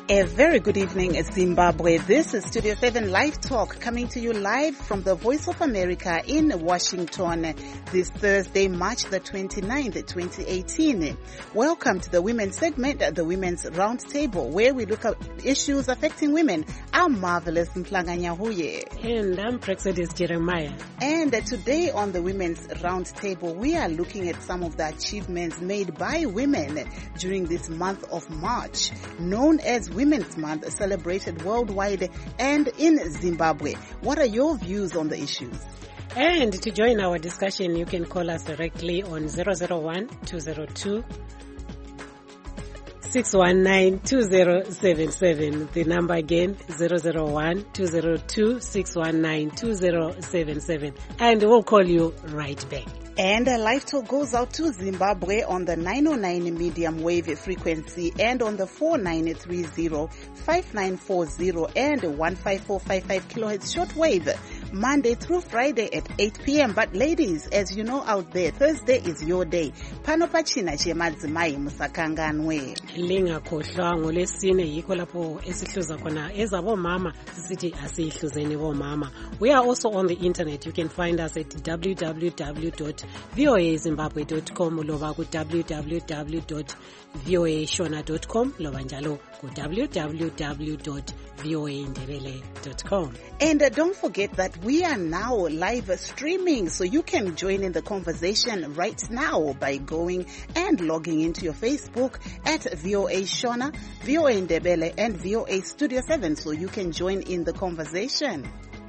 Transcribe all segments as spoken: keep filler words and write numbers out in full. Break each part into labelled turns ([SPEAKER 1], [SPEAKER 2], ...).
[SPEAKER 1] A very good evening, Zimbabwe. This is Studio seven Live Talk coming to you live from the Voice of America in Washington this Thursday, March the twenty-ninth, twenty eighteen. Welcome to the women's segment, the Women's Roundtable, where we look at issues affecting women. I'm Marvelous Mplanganya Huye.
[SPEAKER 2] And I'm Praxedis Jeremiah.
[SPEAKER 1] And today on the Women's Roundtable, we are looking at some of the achievements made by women during this month of March, known as Women's Month, celebrated worldwide and in Zimbabwe. What are your views on the issues?
[SPEAKER 2] And to join our discussion, you can call us directly on zero zero one, two zero two, six one nine, two zero seven seven. The number again, zero zero one, two zero two, six one nine, two zero seven seven. And we'll call you right back.
[SPEAKER 1] And a Live Talk goes out to Zimbabwe on the nine oh nine medium wave frequency and on the four nine three zero, five nine four zero and one five four five five kilohertz shortwave, Monday through Friday at eight p.m. But ladies, as you know out there, Thursday is your day. Pano pachina chemadzimai musakanganwe.
[SPEAKER 2] Linga khohlwa ngolesine yikho lapho esihluza khona ezabo mama sisithi asihluzeni bo mama. We are also on the internet. You can find us at w w w dot v o a zimbabwe dot com loba ku w w w dot v o a shona dot com loba njalo ku w w w dot v o a ndebele dot com.
[SPEAKER 1] And uh, don't forget that we are now live streaming, so you can join in the conversation right now by going and logging into your Facebook at V O A Shona, V O A Ndebele and V O A Studio seven, so you can join in the conversation.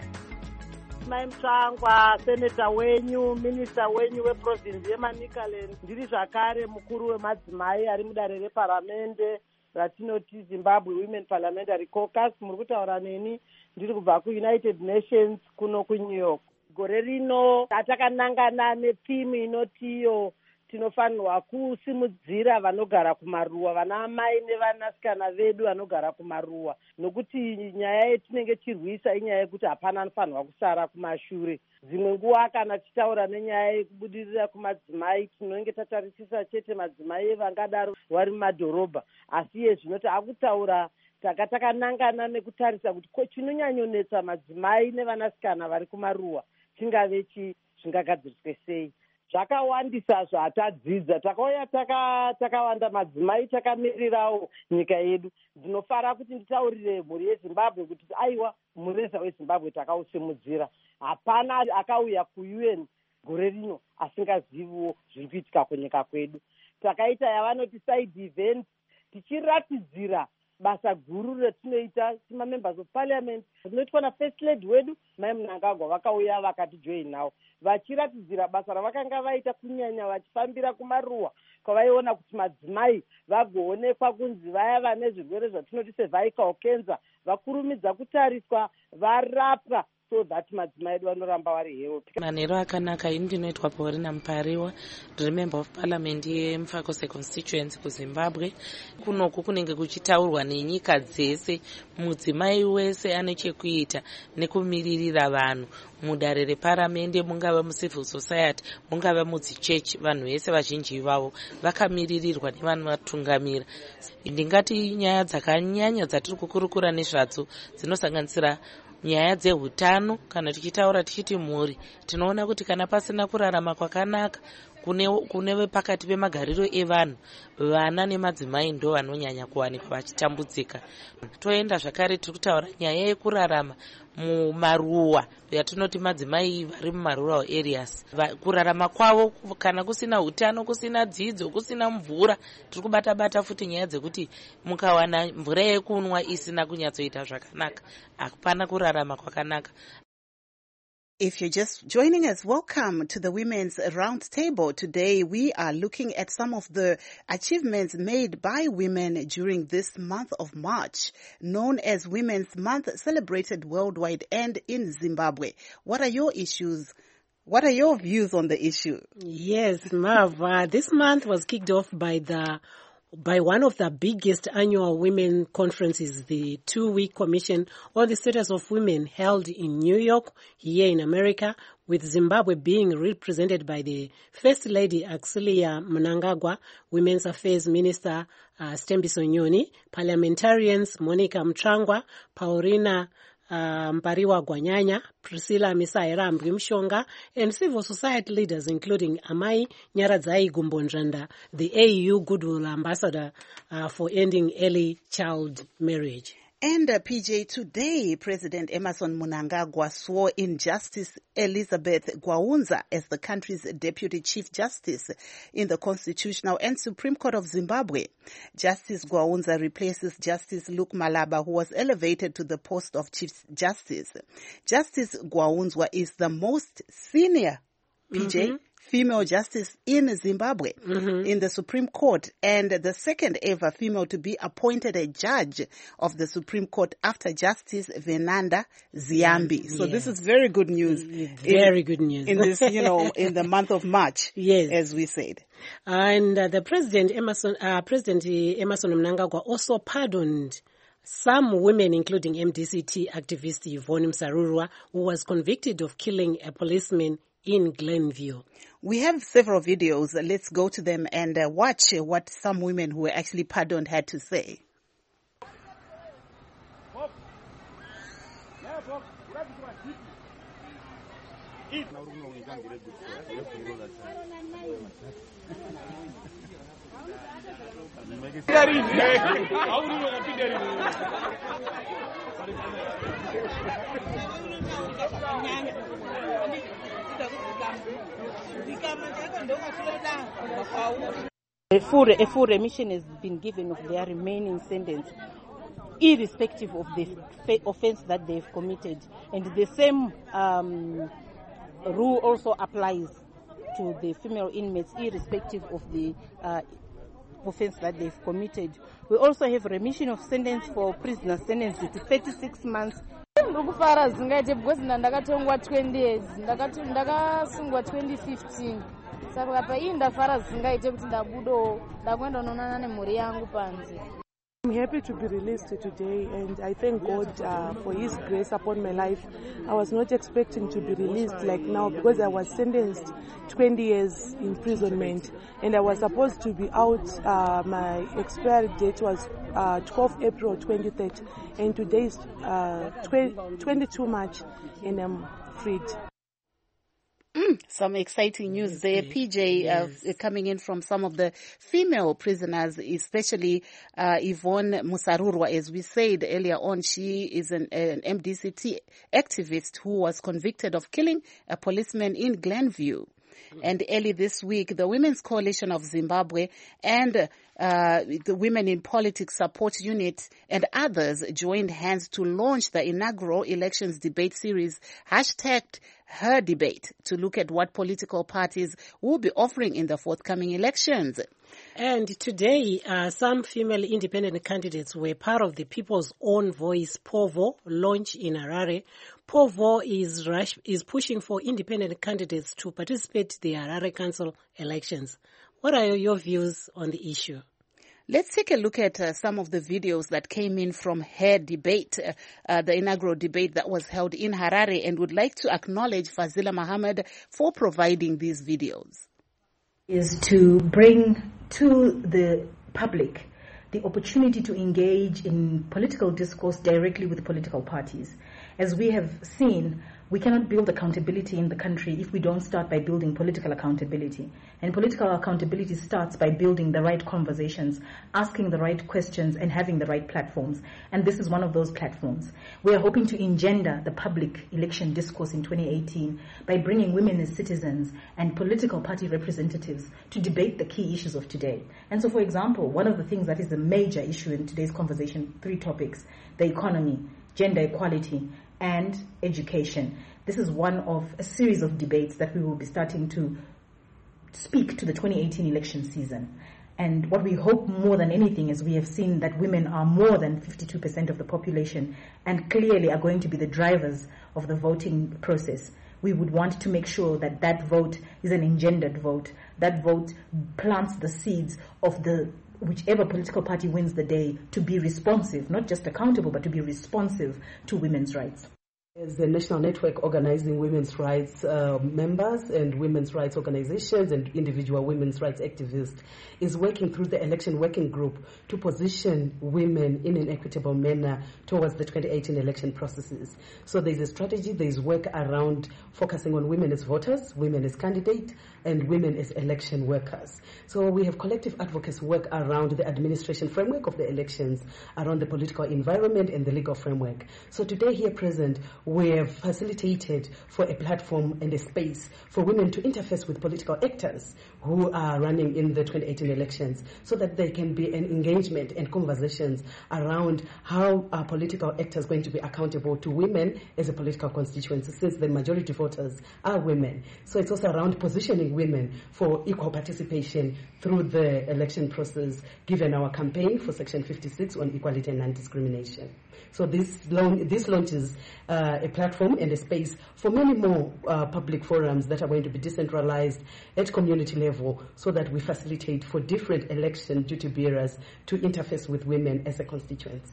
[SPEAKER 3] Maimtsvangwa seneta wenyu, minista wenyu weprovinsi yeManicaland, ndiri zvakare mukuru wemadzimai ari mudare reparamende ratinoti Zimbabwe Women Parliamentary Caucus. Muri kutaura neni ndiri kubva kuUnited Nations kuno kuNew York. Gore rino atakanangana nethimu inotiyo tinofanirwa kusimudzira vanogara kumaruwa, vana mai nevanasikana vedu vanogara kumaruwa, nokuti nyaya yetinenge tirwisa inyaya yekuti hapana anofanirwa kusara kumashure. Dzimwe nguva kana tichitaura nenyaya yekubudirira kumadzimai tinenge tatarisisa chete madzimai vangadaro vari mumadhorobha, asi iye zvino taakutaura takatakanangana nekutarisa kuti chinonyanyonetsa madzimai nevanasikana vari kumaruwa chingave chi zvingagadziriswe sei. Zvakawandisa zvatadzidza, takauya takawanda madzimai takamirirawo nyika yedu. Ndinofara kuti nditaurire mhuri yeZimbabwe kuti aiwa, mureza weZimbabwe takausimudzira. Hapana akauya kuU N gore rino asingaziviwo zviri kuitika kunyika kwedu. Takaita yavanoti side event tichiratidzira basa guru ratinoita sima members of parliament. Zvinoitwa naFirst Lady wedu Mai Mnangagwa vakauya vakatijoinawo, vachiratidzira basa ravakanga vaita kunyanya vachifambira kumaruwa kwavaiona kuti madzimai vagoonekwa kunzi vaya vane zvirwere zvatinoti cervical cancer vakurumidza kutariswa, varapwa, so that madzimai edu vanoramba vari healthy.
[SPEAKER 4] Manero akanaka. Ini ndinoitwa Paulina Mupariwa, ndiri member of parliament yeMufakose constituency kuZimbabwe. Kunoku kunenge kuchitaurwa nenyika dzese, mudzimai wese ane chekuita nekumiririra vanhu mudare reparamende, mungava mucivil society, mungava mudzichechi, vanhu vese vazhinji ivavo vakamiririrwa nevanovatungamira. Ndingati nyaya dzakanyanya dzatiri kukurukura nezvadzo dzinosanganisira nyaya dzehutano. Kana tichitaura tichiti mhuri, tinoona kuti kana pasina kurarama kwakanaka kune pakati pemagariro evanhu, vana nemadzimai ndo vanonyanya kuwanikwa vachitambudzika. Toenda zvakare tiri kutaura nyaya yekurarama mumaruwa, yatinoti madzimai vari mumarural areas. Kurarama kwavo kana kusina hutano, kusina dzidzo, kusina mvura, tiri kubata bata futi nyaya dzekuti mukawana mvura yekunwa isina kunyatsoita zvakanaka, hapana kurarama kwakanaka.
[SPEAKER 1] If you're just joining us, welcome to the Women's Roundtable. Today we are looking at some of the achievements made by women during this month of March, known as Women's Month, celebrated worldwide and in Zimbabwe. What are your issues? What are your views on the issue?
[SPEAKER 2] Yes, Marv, uh, this month was kicked off by the by one of the biggest annual women conferences, the two-week Commission on the Status of Women held in New York, here in America, with Zimbabwe being represented by the First Lady Axilia Mnangagwa, Women's Affairs Minister uh, Stembiso Nyoni, parliamentarians Monica Mtrangwa, Paulina Uh, Mpariwa Gwanyanya, Priscilla Misaira Mshonga, and civil society leaders including Amai Nyaradzai Gumbonjanda, the A E U Goodwill Ambassador uh, for ending early child marriage.
[SPEAKER 1] And uh, P J, today President Emmerson Mnangagwa swore in Justice Elizabeth Gwaunza as the country's Deputy Chief Justice in the Constitutional and Supreme Court of Zimbabwe. Justice Gwaunza replaces Justice Luke Malaba, who was elevated to the post of Chief Justice. Justice Gwaunza is the most senior, P J, mm-hmm. female justice in Zimbabwe, mm-hmm. in the Supreme Court, and the second ever female to be appointed a judge of the Supreme Court after Justice Venanda Ziambi. So yeah. This is very good news.
[SPEAKER 2] Very
[SPEAKER 1] in,
[SPEAKER 2] good news.
[SPEAKER 1] in this, you know, in the month of March,
[SPEAKER 2] yes.
[SPEAKER 1] as we said.
[SPEAKER 2] And uh, the President Emmerson, uh, President Emmerson Mnangagwa also pardoned some women, including M D C T activist Yvonne Msarurwa, who was convicted of killing a policeman in Glenview.
[SPEAKER 1] We have several videos. Let's go to them and uh, watch uh, what some women who were actually pardoned had to say.
[SPEAKER 3] A full, a full remission has been given of their remaining sentence, irrespective of the offense that they've committed. And the same um, rule also applies to the female inmates, irrespective of the uh, offense that they've committed. We also have remission of sentence for prisoners sentenced to thirty-six months.
[SPEAKER 5] Ndokufara zingaite because ndakatongwa twenty years, ndakasungwa twenty fifteen. Saka pa iyi ndafara zingaite kuti ndabudo ndakwenda nonana nemhuri yangu panze.
[SPEAKER 6] I'm happy to be released today, and I thank God uh, for His grace upon my life. I was not expecting to be released like now because I was sentenced twenty years imprisonment, and I was supposed to be out. Uh, my expiry date was uh, twelfth April twenty thirty, and today is uh, twenty-two March, and I'm freed.
[SPEAKER 1] Mm, some exciting news there, P J, yes. uh, coming in from some of the female prisoners, especially uh, Yvonne Musarurwa. As we said earlier on, she is an, an M D C T activist who was convicted of killing a policeman in Glenview. And early this week, the Women's Coalition of Zimbabwe and uh, the Women in Politics Support Unit and others joined hands to launch the inaugural elections debate series, hashtagged Her Debate, to look at what political parties will be offering in the forthcoming elections.
[SPEAKER 2] And today, uh, some female independent candidates were part of the People's Own Voice POVO launch in Harare. POVO is rush, is pushing for independent candidates to participate in the Harare Council elections. What are your views on the issue?
[SPEAKER 1] Let's take a look at uh, some of the videos that came in from Her Debate, uh, uh, the inaugural debate that was held in Harare, and would like to acknowledge Fazila Mohammed for providing these videos.
[SPEAKER 7] Is to bring to the public the opportunity to engage in political discourse directly with political parties. As we have seen, we cannot build accountability in the country if we don't start by building political accountability. And political accountability starts by building the right conversations, asking the right questions, and having the right platforms. And this is one of those platforms. We are hoping to engender the public election discourse in twenty eighteen by bringing women as citizens and political party representatives to debate the key issues of today. And so, for example, one of the things that is a major issue in today's conversation, three topics: the economy, gender equality, and education. This is one of a series of debates that we will be starting to speak to the twenty eighteen election season. And what we hope more than anything is we have seen that women are more than fifty-two percent of the population and clearly are going to be the drivers of the voting process. We would want to make sure that that vote is an engendered vote. That vote plants the seeds of the whichever political party wins the day, to be responsive, not just accountable, but to be responsive to women's rights.
[SPEAKER 8] As the National Network organizing women's rights uh, members and women's rights organizations and individual women's rights activists is working through the election working group to position women in an equitable manner towards the twenty eighteen election processes. So there's a strategy, there's work around focusing on women as voters, women as candidates, and women as election workers. So we have collective advocates work around the administration framework of the elections, around the political environment and the legal framework. So today here present, we have facilitated for a platform and a space for women to interface with political actors who are running in the twenty eighteen elections, so that there can be an engagement and conversations around how are political actors going to be accountable to women as a political constituency, since the majority voters are women. So it's also around positioning women for equal participation through the election process, given our campaign for Section fifty-six on equality and non-discrimination. So this, launch, this launches uh, a platform and a space for many more uh, public forums that are going to be decentralized at community level, so that we facilitate for different election duty bearers to interface with women as a constituency.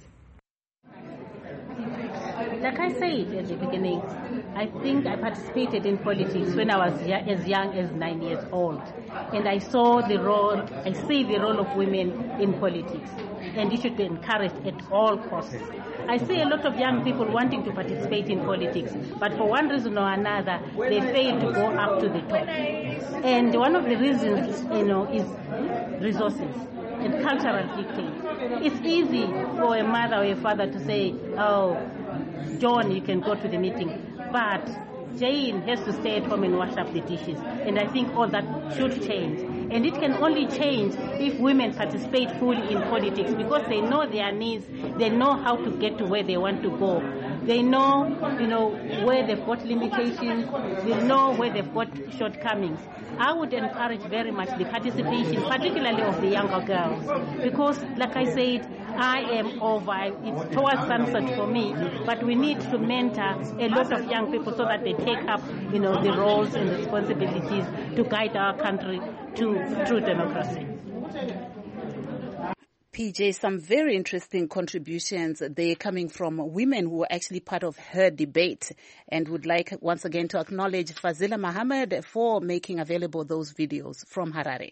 [SPEAKER 9] Like I said at the beginning, I think I participated in politics when I was as young as nine years old. And I saw the role, I see the role of women in politics. And it should be encouraged at all costs. I see a lot of young people wanting to participate in politics, but for one reason or another, they fail to go up to the top. And one of the reasons, you know, is resources and cultural dictate. It's easy for a mother or a father to say, oh, John, you can go to the meeting, but Jane has to stay at home and wash up the dishes. And I think all that should change. And it can only change if women participate fully in politics, because they know their needs, they know how to get to where they want to go. They know, you know, where they've got limitations, they know where they've got shortcomings. I would encourage very much the participation, particularly of the younger girls, because, like I said, I am over, it's towards sunset for me, but we need to mentor a lot of young people so that they take up, you know, the roles and responsibilities to guide our country to true democracy.
[SPEAKER 1] P J, some very interesting contributions. They're coming from women who are actually part of her debate, and would like once again to acknowledge Fazila Mohammed for making available those videos from Harare.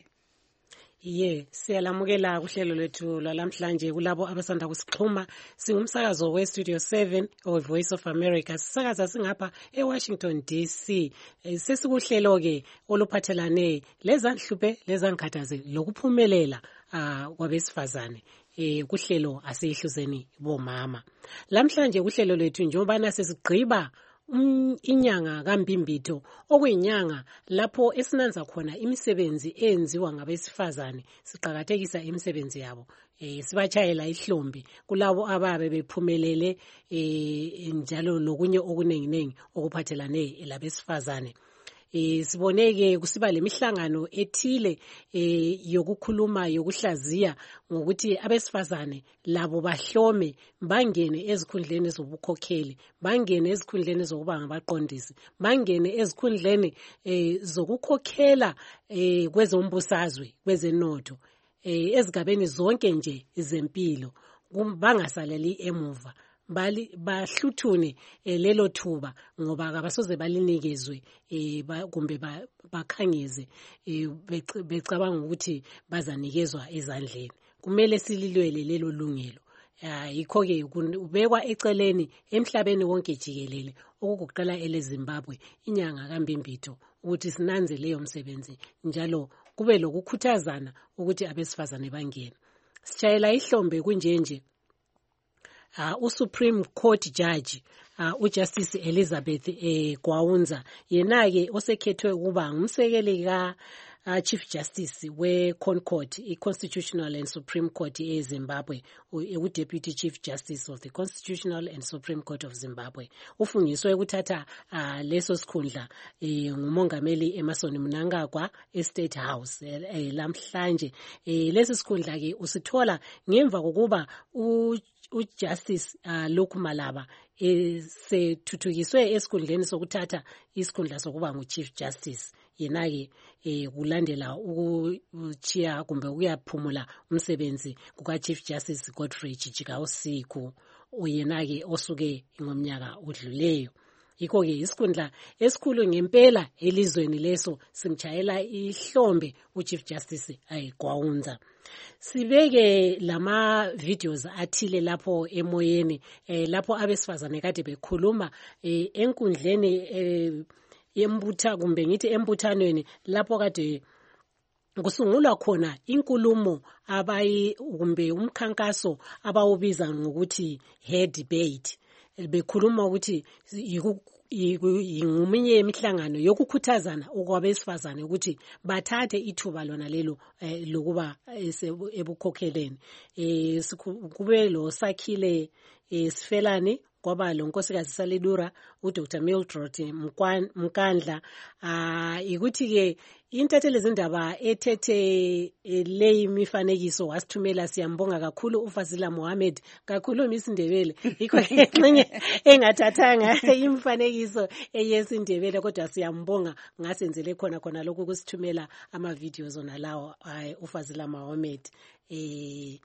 [SPEAKER 2] Ye, siyalamukela kuhlelo lethu lalamhlanje kulabo abasanda kusixhuma. Singumsakazo we Studio seven or Voice of America. Sisakaza singapha eWashington D C. Sesikuhlelo ke oluphathelane lezanhluphe lezankhathaze lokuphumelela kwabesifazane eh kuhlelo asihluzeni bomama. Lamhlanje kuhlelo lethu njobana sesigqiba Um, inyanga kambimbitho okuyinyanga lapho esinanza khona imisebenzi eyenziwa ngabesifazane, siqhakathekisa imisebenzi yabo, eh sibachayela ihlombe kulabo ababe bephumelele eh njalo lokunye okunenginengi okuphathelane labesifazane. Eh siboneke kusiba lemihlangano ethile eh yokukhuluma yokuhlaziya ngokuthi abesifazane labo bahlome bangene ezikhundleni zobukhokheli, bangene ezikhundleni zokuba ngabaqondisi, bangene ezikhundleni eh zokukhokhela eh kwezombusazwe, kwezenotho, eh ezigabeni zonke nje izempilo, bangasaleli emuva. Bali bahluthune lelo thuba ngoba kabasoze balinikezwe eh kumbe bakhangeze becabanga ukuthi bazanikezwa ezandleni. Kumele sililwele lelo lungelo. Yikho ke ubekwa eceleni emhlabeni wonke jikelele okugoqela ele Zimbabwe inyanga kambimbitho ukuthi sinanze leyo msebenzi njalo kube lokukhuthazana ukuthi abesifazane bangene. Sichayela ihlombe kunjenje Uh, uSupreme Court Judge uh, uJustice Elizabeth eh, Gwaunza yena ke osekhethwe ukuba ngumsekeli ka uh, Chief Justice we Concord i-Constitutional and Supreme Court eZimbabwe, u-Deputy Chief Justice of the Constitutional and Supreme Court of Zimbabwe. Ufungiswe ukuthatha uh, leso sikhundla eh, ngumongameli Emmerson Mnangagwa eState House eh, lamhlanje. Eh, leso sikhundla ke usithola ngemva kokuba u ujustice uh, Lokhu Malaba esethuthukiswe esikhundleni sokuthatha isikhundla sokuba ngu-chief justice. Yena-ke eh, kulandela ukuchiya kumbe ukuyaphumula umsebenzi kuka-chief justice Godfrey Chijika Usiku, oyena-ke osuke ngomnyaka odluleyo. Yikho-ke isikhundla esikhulu ngempela elizweni leso simchayela ihlombe uchief justice ayigwawunza. Sibeke lama videos athile lapho emoyeni eh, lapho abesifazane kade bekhuluma eh, enkundleni eh, yembutha kumbe ngithi embuthanweni lapho kade kusungulwa khona inkulumo abayi kumbe umkhankaso abawubiza ngokuthi hair debate. Bekhuluma ukuthi yinguminye yemihlangano yokukhuthazana okwabesifazane ukuthi bathathe ithuba lona lelo eh, lokuba ebukhokheleni. Eh, kube lo Sakhile eh, Sifelani, kwaba lo nkosikazi Salidura, uDr Mildred Mkandla. Ah, ikuthi ke intatheli zindaba ethethe leyi mifanekiso wasithumela, siyambonga kakhulu uFazila Mohammed, kakhulu misindebele ikho enye engathathanga imifanekiso eyesindebele, kodwa siyambonga ngasenzele khona khona lokho kusithumela ama videos ona lawo uFazila Mohammed. eh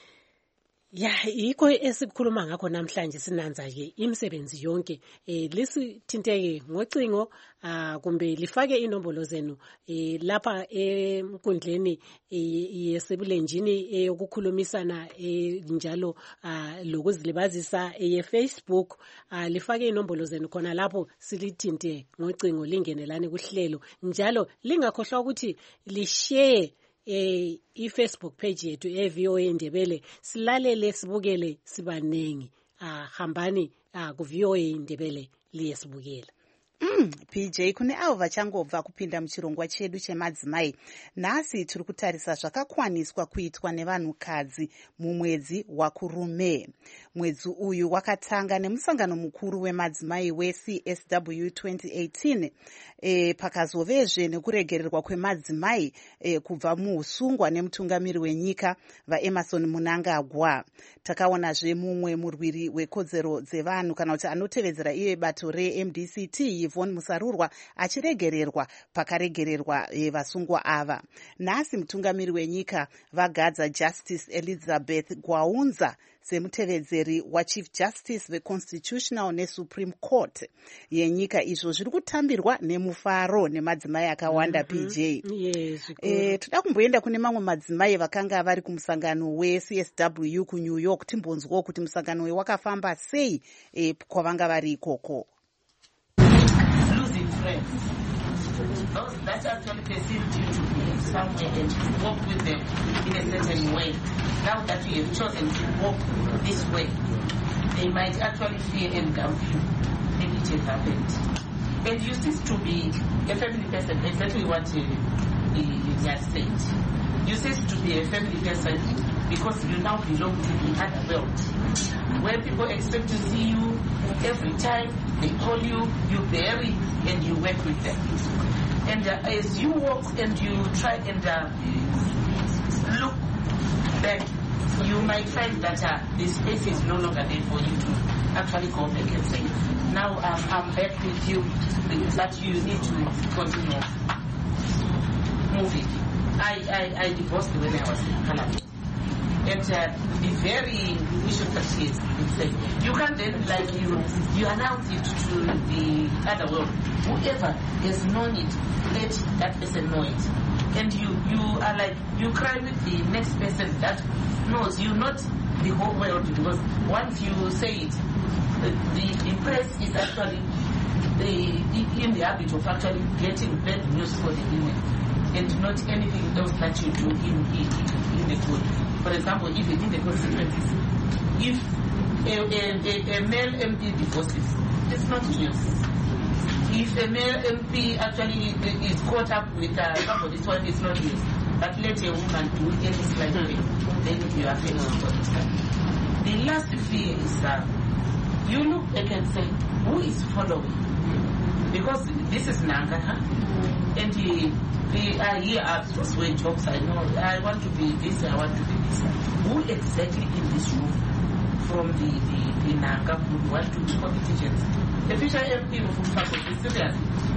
[SPEAKER 2] Ya, yikho esikhuluma ngakho namhlanje sinanza ke imisebenzi yonke. Eh lisithinteke ngocingo ah kumbe lifake inombolo zenu eh lapha enkundleni yesebulenjini eyokukhulumisana eh njalo ah lokuzilibazisa ye Facebook. Ah lifake inombolo zenu khona lapho silithinte ngocingo lingenelane kuhlelo, njalo lingakhohlwa ukuthi li share eh i-Facebook page yethu e-V O A Ndebele, silalele sibukele sibanengi. Ah hambani ah ku-V O A Ndebele liye sibukela.
[SPEAKER 1] Mm, P J kune avo vachangobva kupinda muchirongwa chedu chemadzimai, nhasi tiri kutarisa zvakakwaniswa kuitwa nevanhukadzi mumwedzi wakurume. Mwedzi uyu wakatanga nemusangano mukuru wemadzimai we-C S W twenty eighteen e, pakazovezve nekuregererwa kwemadzimai e, kubva muusungwa nemutungamiri wenyika vaEmerson Mnangagwa. Takaonazve mumwe murwiri wekodzero dzevanhu kana kuti anotevedzera iye bato re-M D C T Yvonne Musarurwa achiregererwa pakaregererwa e, vasungwa ava. Nhasi mutungamiri wenyika vagadza Justice Elizabeth Gwaunza semutevedzeri waChief Justice veConstitutional neSupreme Court yenyika. Izvo zviri kutambirwa nemufaro nemadzimai akawanda. mm-hmm. P J
[SPEAKER 2] yes,
[SPEAKER 1] e, toda kumboenda kune mamwe madzimai vakanga vari kumusangano we-C S W kuNew York timbonzwawo kuti musangano uyu wakafamba sei e, kwavanga vari ikoko.
[SPEAKER 4] Those that actually perceived you to be somewhere and to walk with them in a certain way. Now that you have chosen to walk this way, they might actually fear and doubt you. Maybe it has happened. And you cease to be a family person, exactly what you have said. You cease to be a family person because you now belong to the other world, where people expect to see you every time, they call you, you bury, and you work with them. And uh, as you walk and you try and uh, look back, you might find that uh, the space is no longer there for you to actually go back and say, now um, I'm back with you, but you need to continue moving. I, I, I divorced when I was in Calabar. And uh, the very issue that she is saying, you can't then, like, you you announce it to the other world. Whoever has known it, let that person know it. And you, you are like, you cry with the next person that knows you, not the whole world, because once you say it, the, the, the press is actually the, in the habit of actually getting bad news for the women, and not anything else that you do in, in, in the good. For example, even in the constituencies, if a, a, a male M P divorces, it's not news. If a male M P actually is caught up with uh, somebody's wife, it's not news. But let a woman do any slight thing, then you are famous for this time. The last fear is uh, you look back and say, who is following? Because this is Nanga, huh? And he, we are here at Crossway Jobs. I know I want to be this, I want to be this. Who exactly in this room from the, the, the Nanga who want to be politicians. The future M P of Mfako is serious.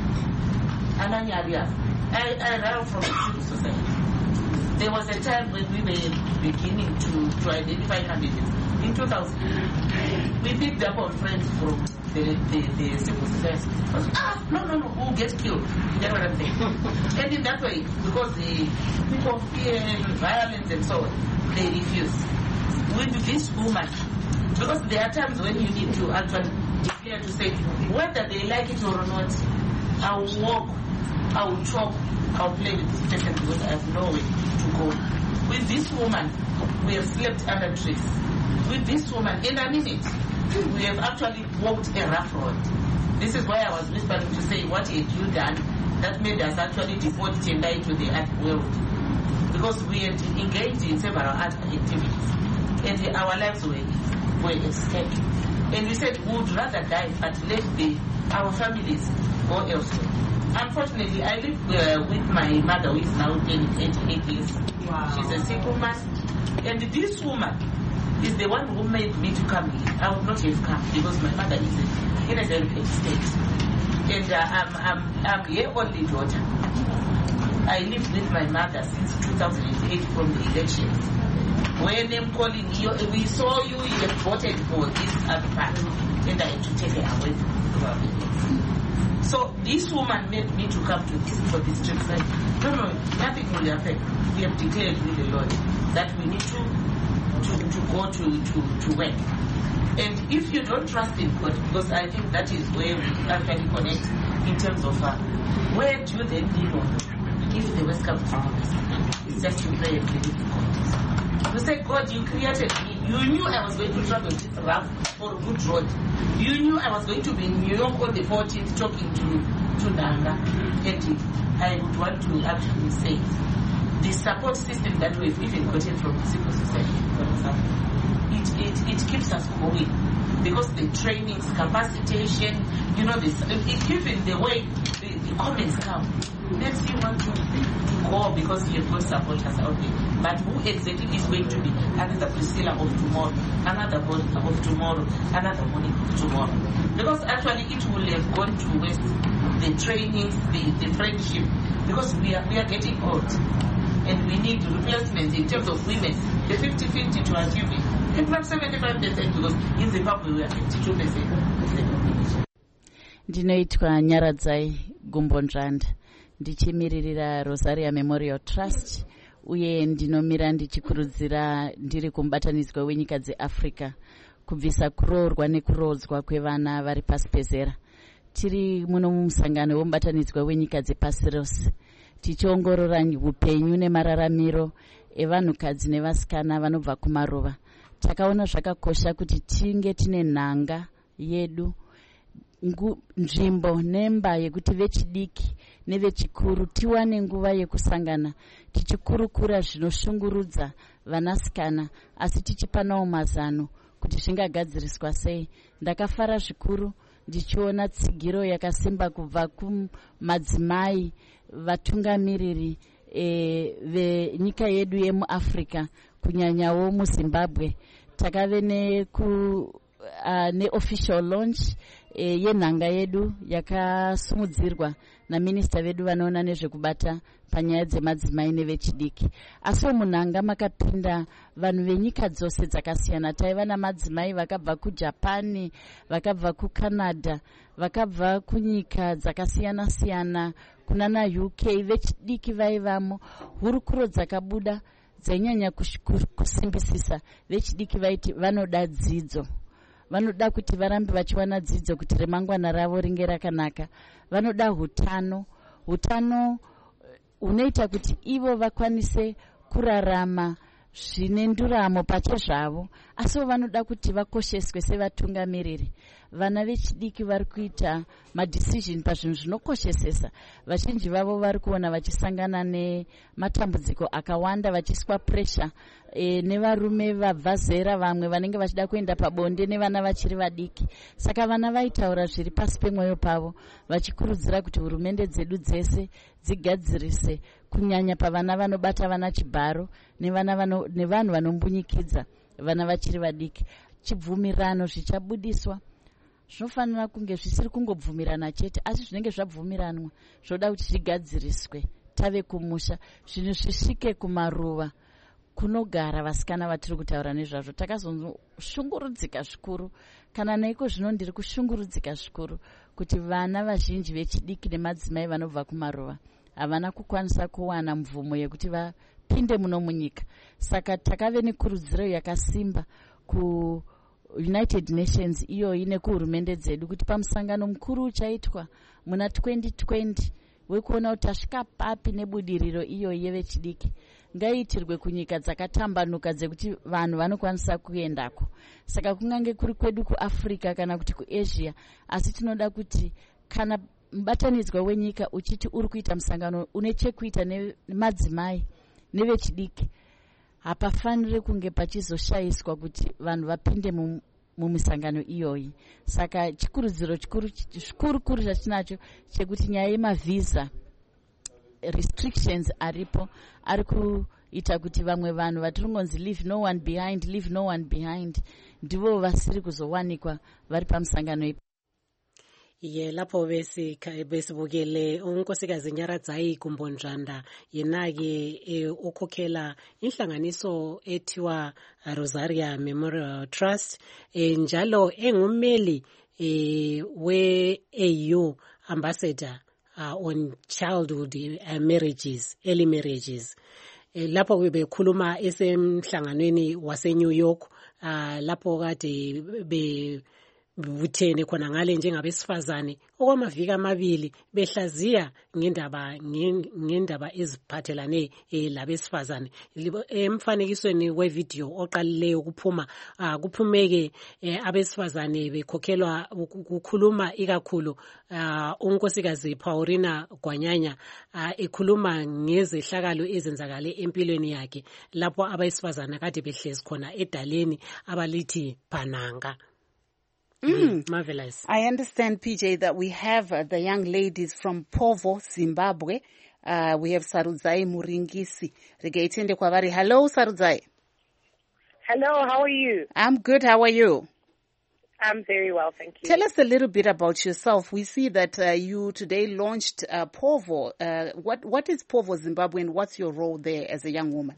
[SPEAKER 4] Ananya, I, I ran from civil society. There was a time when we were beginning to, to identify candidates. In two thousand, we picked up our friends from the, the, the civil society. Ah, no, no, no, we'll get killed. You know what I'm saying? And in that way, because the people fear violence and so on, they refuse. With this woman, because there are times when you need to actually declare to say, whether they like it or not, I'll walk, I'll talk, I'll play with this person because I have no way to go. With this woman, we have slept under trees. With this woman, in a minute, we have actually walked a rough road. This is why I was whispering to say, what had you done that made us actually deport Tendai to the art world? Because we had engaged in several art activities, and our lives were, were at stake. And we said, we would rather die, but let the, our families go elsewhere. Unfortunately, I live uh, with my mother, who is now eighty-eight years. Wow. She's a single man. And this woman is the one who made me to come here. I would not have come because my mother is in a very bad state. And uh, I'm, I'm, I'm her only daughter. I lived with my mother since two thousand eight from the elections. When I'm calling you, we saw you, you have voted for this other party, and I had to take her away from her. So this woman made me to come to this for this trip. Said, no, no, nothing will happen. We have declared with the Lord that we need to to, to go to, to, to work. And if you don't trust in God, because I think that is where we actually connect in terms of uh, where do you then live on? If the West comes to us, it's just to pray and believe in God. You say, God, you created me. You knew I was going to travel this rough or good road. You knew I was going to be in New York on the fourteenth talking to, to Nanga. And I would want to actually say, the support system that we've even gotten from civil society, for example, it, it, it keeps us going. Because the trainings, capacitation, you know, this, it, even the way the, the comments come, makes you want to, to go because you've got supporters out there. But who exactly is going to be another Priscilla of tomorrow, another Monica of tomorrow, another Monica of tomorrow? Because actually it will have gone to waste, the trainings, the, the friendship, because we are, we are getting old. And we need replacements in terms of women, the fifty fifty to achieve it. In fact, seventy-five percent, because in Zimbabwe we are fifty-two percent of the population.
[SPEAKER 10] Ndinoitwa Nyaradzai Gumbonzvanda, ndichimiririra Rosaria Memorial Trust, uye ndinomira ndichikurudzira ndiri kumubatanidzwa wenyika dzeAfrica kubvisa kuroorwa nekurodzwa kwevana vari pasi pezera. Tiri muno mumusangano womubatanidzwa wenyika dzepasi rose, tichiongorora upenyu nemararamiro evanhukadzi nevasikana vanobva kumaruva. Takaona zvakakosha kuti tinge tine nhanga yedu, nzvimbo nemba yekuti vechidiki nevechikuru tiwane nguva yekusangana tichikurukura zvinoshungurudza vanasikana, asi tichipanawo mazano kuti zvingagadziriswa sei. Ndakafara zvikuru ndichiona tsigiro yakasimba kubva kumadzimai vatungamiriri e, venyika yedu yemuAfrica, kunyanyawo muZimbabwe. Takave neku uh, neofficial launch e, yenhanga yedu yakasumudzirwa naminista vedu vanoona nezvekubata panyaya dzemadzimai nevechidiki. Asi munhanga makapinda vanhu venyika dzose dzakasiyana. Taiva namadzimai vakabva kuJapani, vakabva kuCanada, vakabva kunyika dzakasiyana siyana, kuna na U K, vechidiki vaivamo. Hurukuro dzakabuda dzainyanya kusimbisisa vechidiki vaiti vanoda dzidzo. Vanoda kuti varambe vachiwana dzidzo kuti remangwana ravo ringe rakanaka. Vanoda hutano, hutano unoita kuti ivo vakwanise kurarama zvine nduramo pachezvavo, asi vanoda kuti vakosheswe sevatungamiriri. Vana vechidiki vari kuita madecision pazvinhu zvinokoshesesa. Vazhinji vavo vari kuona vachisangana nematambudziko akawanda, vachiswa pressure e, nevarume vabva zera, vamwe vanenge vachida kuenda pabonde nevana vachiri vadiki. Saka vana vaitaura zviri pasi pemwoyo pavo, vachikurudzira kuti hurumende dzedu dzese dzigadzirise kunyanya pavana vanobata vana chibharo nevanhu vanombunyikidza vana vachiri vadiki. chibvumirano zvichabudiswa zvinofanira kunge zvisiri kungobvumirana chete asi zvinenge zvabvumiranwa zvoda kuti zvigadziriswe tave kumusha zvinhu zvisvike kumaruva kunogara vasikana vatiri kutaura nezvazvo. Takazoshungurudzika zvikuru kana naiko zvino ndiri kushungurudzika zvikuru kuti vana vazhinji vechidiki nemadzimai vanobva kumaruva havana kukwanisa kuwana mvumo yekuti vapinde muno munyika. Saka takave nekurudziro yakasimba ku United Nations iyoyi nekuhurumende dzedu kuti pamusangano mukuru uchaitwa muna twenty twenty wekuona kuti tasvika papi nebudiriro iyoyi yevechidiki ngaiitirwe kunyika dzakatambanuka dzekuti vanhu vanokwanisa kuendako. Saka kungange kuri kwedu kuAfrica kana kuti kuAsia, asi tinoda kuti kana mubatanidzwa wenyika uchiti uri kuita musangano une chekuita nemadzimai nevechidiki, hapafaniri kunge pachizoshayiswa kuti vanhu vapinde mumisangano iyoyi. Saka chikurudziro chikuru chikuru kuru chatinacho chekuti nyaya yemavisa restrictions aripo ari kuita kuti vamwe vanhu vatiringonzi leave no one behind leave no one behind ndivo vasiri kuzowanikwa vari pamusangano ipo.
[SPEAKER 2] Ye lapho besi besibukele unkosikazi Nyaradzai Kumbonjanda yenake e, ukhokhela inhlanganiso ethiwa Rosaria Memorial Trust e, njalo engumeli e, we A U ambassador uh, on childhood uh, marriages, early marriages. E, lapho bekhuluma esemhlanganweni wase New York uh, lapho kade be buthene khona ngale njengabesifazane okwamaviki amabili behlaziya ngendaba ngendaba eziphathelane labesifazane. Emfanekisweni wevideo oqalileyo kuphuma kuphumeke abesifazane bekhokhelwa ukukhuluma ikakhulu unkosikazi Paulina Gwanyanya ekhuluma ngezehlakalo ezenzakale empilweni yakhe lapho abesifazane kade behlezi khona edaleni abalithi Pananga.
[SPEAKER 1] Mm.
[SPEAKER 2] Marvelous.
[SPEAKER 1] I understand, P J, that we have uh, the young ladies from Povo, Zimbabwe. Uh, we have Sarudzai Muringisi. Hello, Sarudzai.
[SPEAKER 11] Hello, how are you?
[SPEAKER 1] I'm good. How are you?
[SPEAKER 11] I'm very well, thank you.
[SPEAKER 1] Tell us a little bit about yourself. We see that uh, you today launched uh, Povo. Uh, what What is Povo Zimbabwe and what's your role there as a young woman?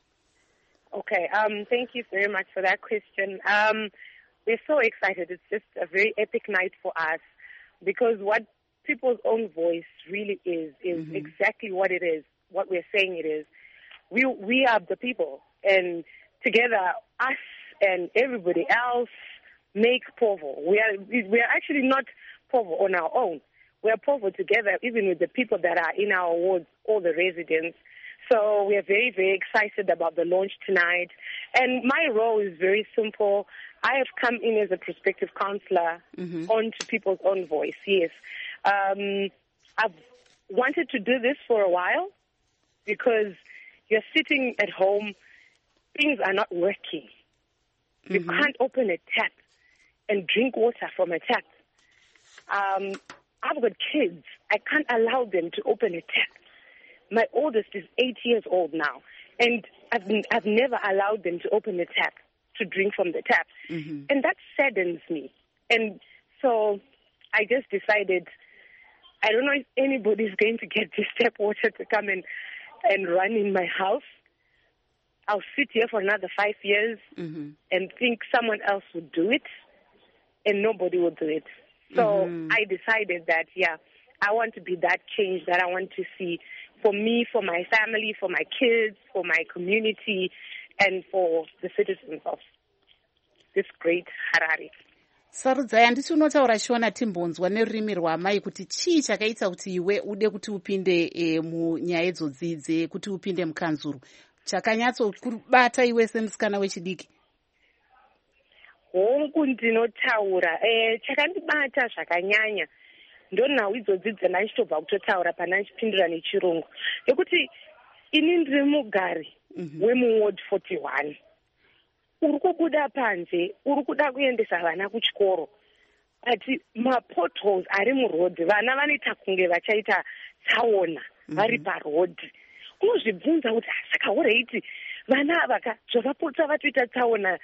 [SPEAKER 11] Okay, um, thank you very much for that question. Um, We're so excited. It's just a very epic night for us because what people's own voice really is, is mm-hmm. exactly what it is, what we're saying it is. We we are the people, and together, us and everybody else make Povo. We are we are actually not Povo on our own. We are Povo together, even with the people that are in our wards, all the residents. So we are very, very excited about the launch tonight. And my role is very simple. I have come in as a prospective counselor mm-hmm. onto people's own voice, yes. Um, I've wanted to do this for a while because you're sitting at home, things are not working. Mm-hmm. You can't open a tap and drink water from a tap. Um, I've got kids. I can't allow them to open a tap. My oldest is eight years old now, and I've, been, I've never allowed them to open the tap, to drink from the tap. Mm-hmm. And that saddens me. And so I just decided, I don't know if anybody's going to get this tap water to come and, and run in my house. I'll sit here for another five years mm-hmm. and think someone else would do it, and nobody will do it. So mm-hmm. I decided that, yeah, I want to be that change that I want to see for me, for my family, for my kids, for my community, and for the citizens of this great Harare.
[SPEAKER 1] Sarudzai, handiti unotaura Shona timbonzwa nerurimi rwamai kuti chii chakaita kuti iwe ude kuti upinde e, munyaya idzodzidze kuti upinde mukanzuru chakanyatsokubata iwe semusikana wechidiki?
[SPEAKER 11] Hongu ndinotaura eh, chakandibata zvakanyanya ndonhau idzodzi dzandachitobva kutotaura pana ndichipindura nechirungu yekuti ini ndiri mugari mm-hmm. wemuward forty-one. Uri kubuda panze, uri kuda kuendesa vana kuchikoro, ati mapotholes ari murodhi, vana vanoita kunge vachaita tsaona vari parodhi. Unozvibvunza kuti saka ureiti vana ava ka zvakapotsa vatoita tsaona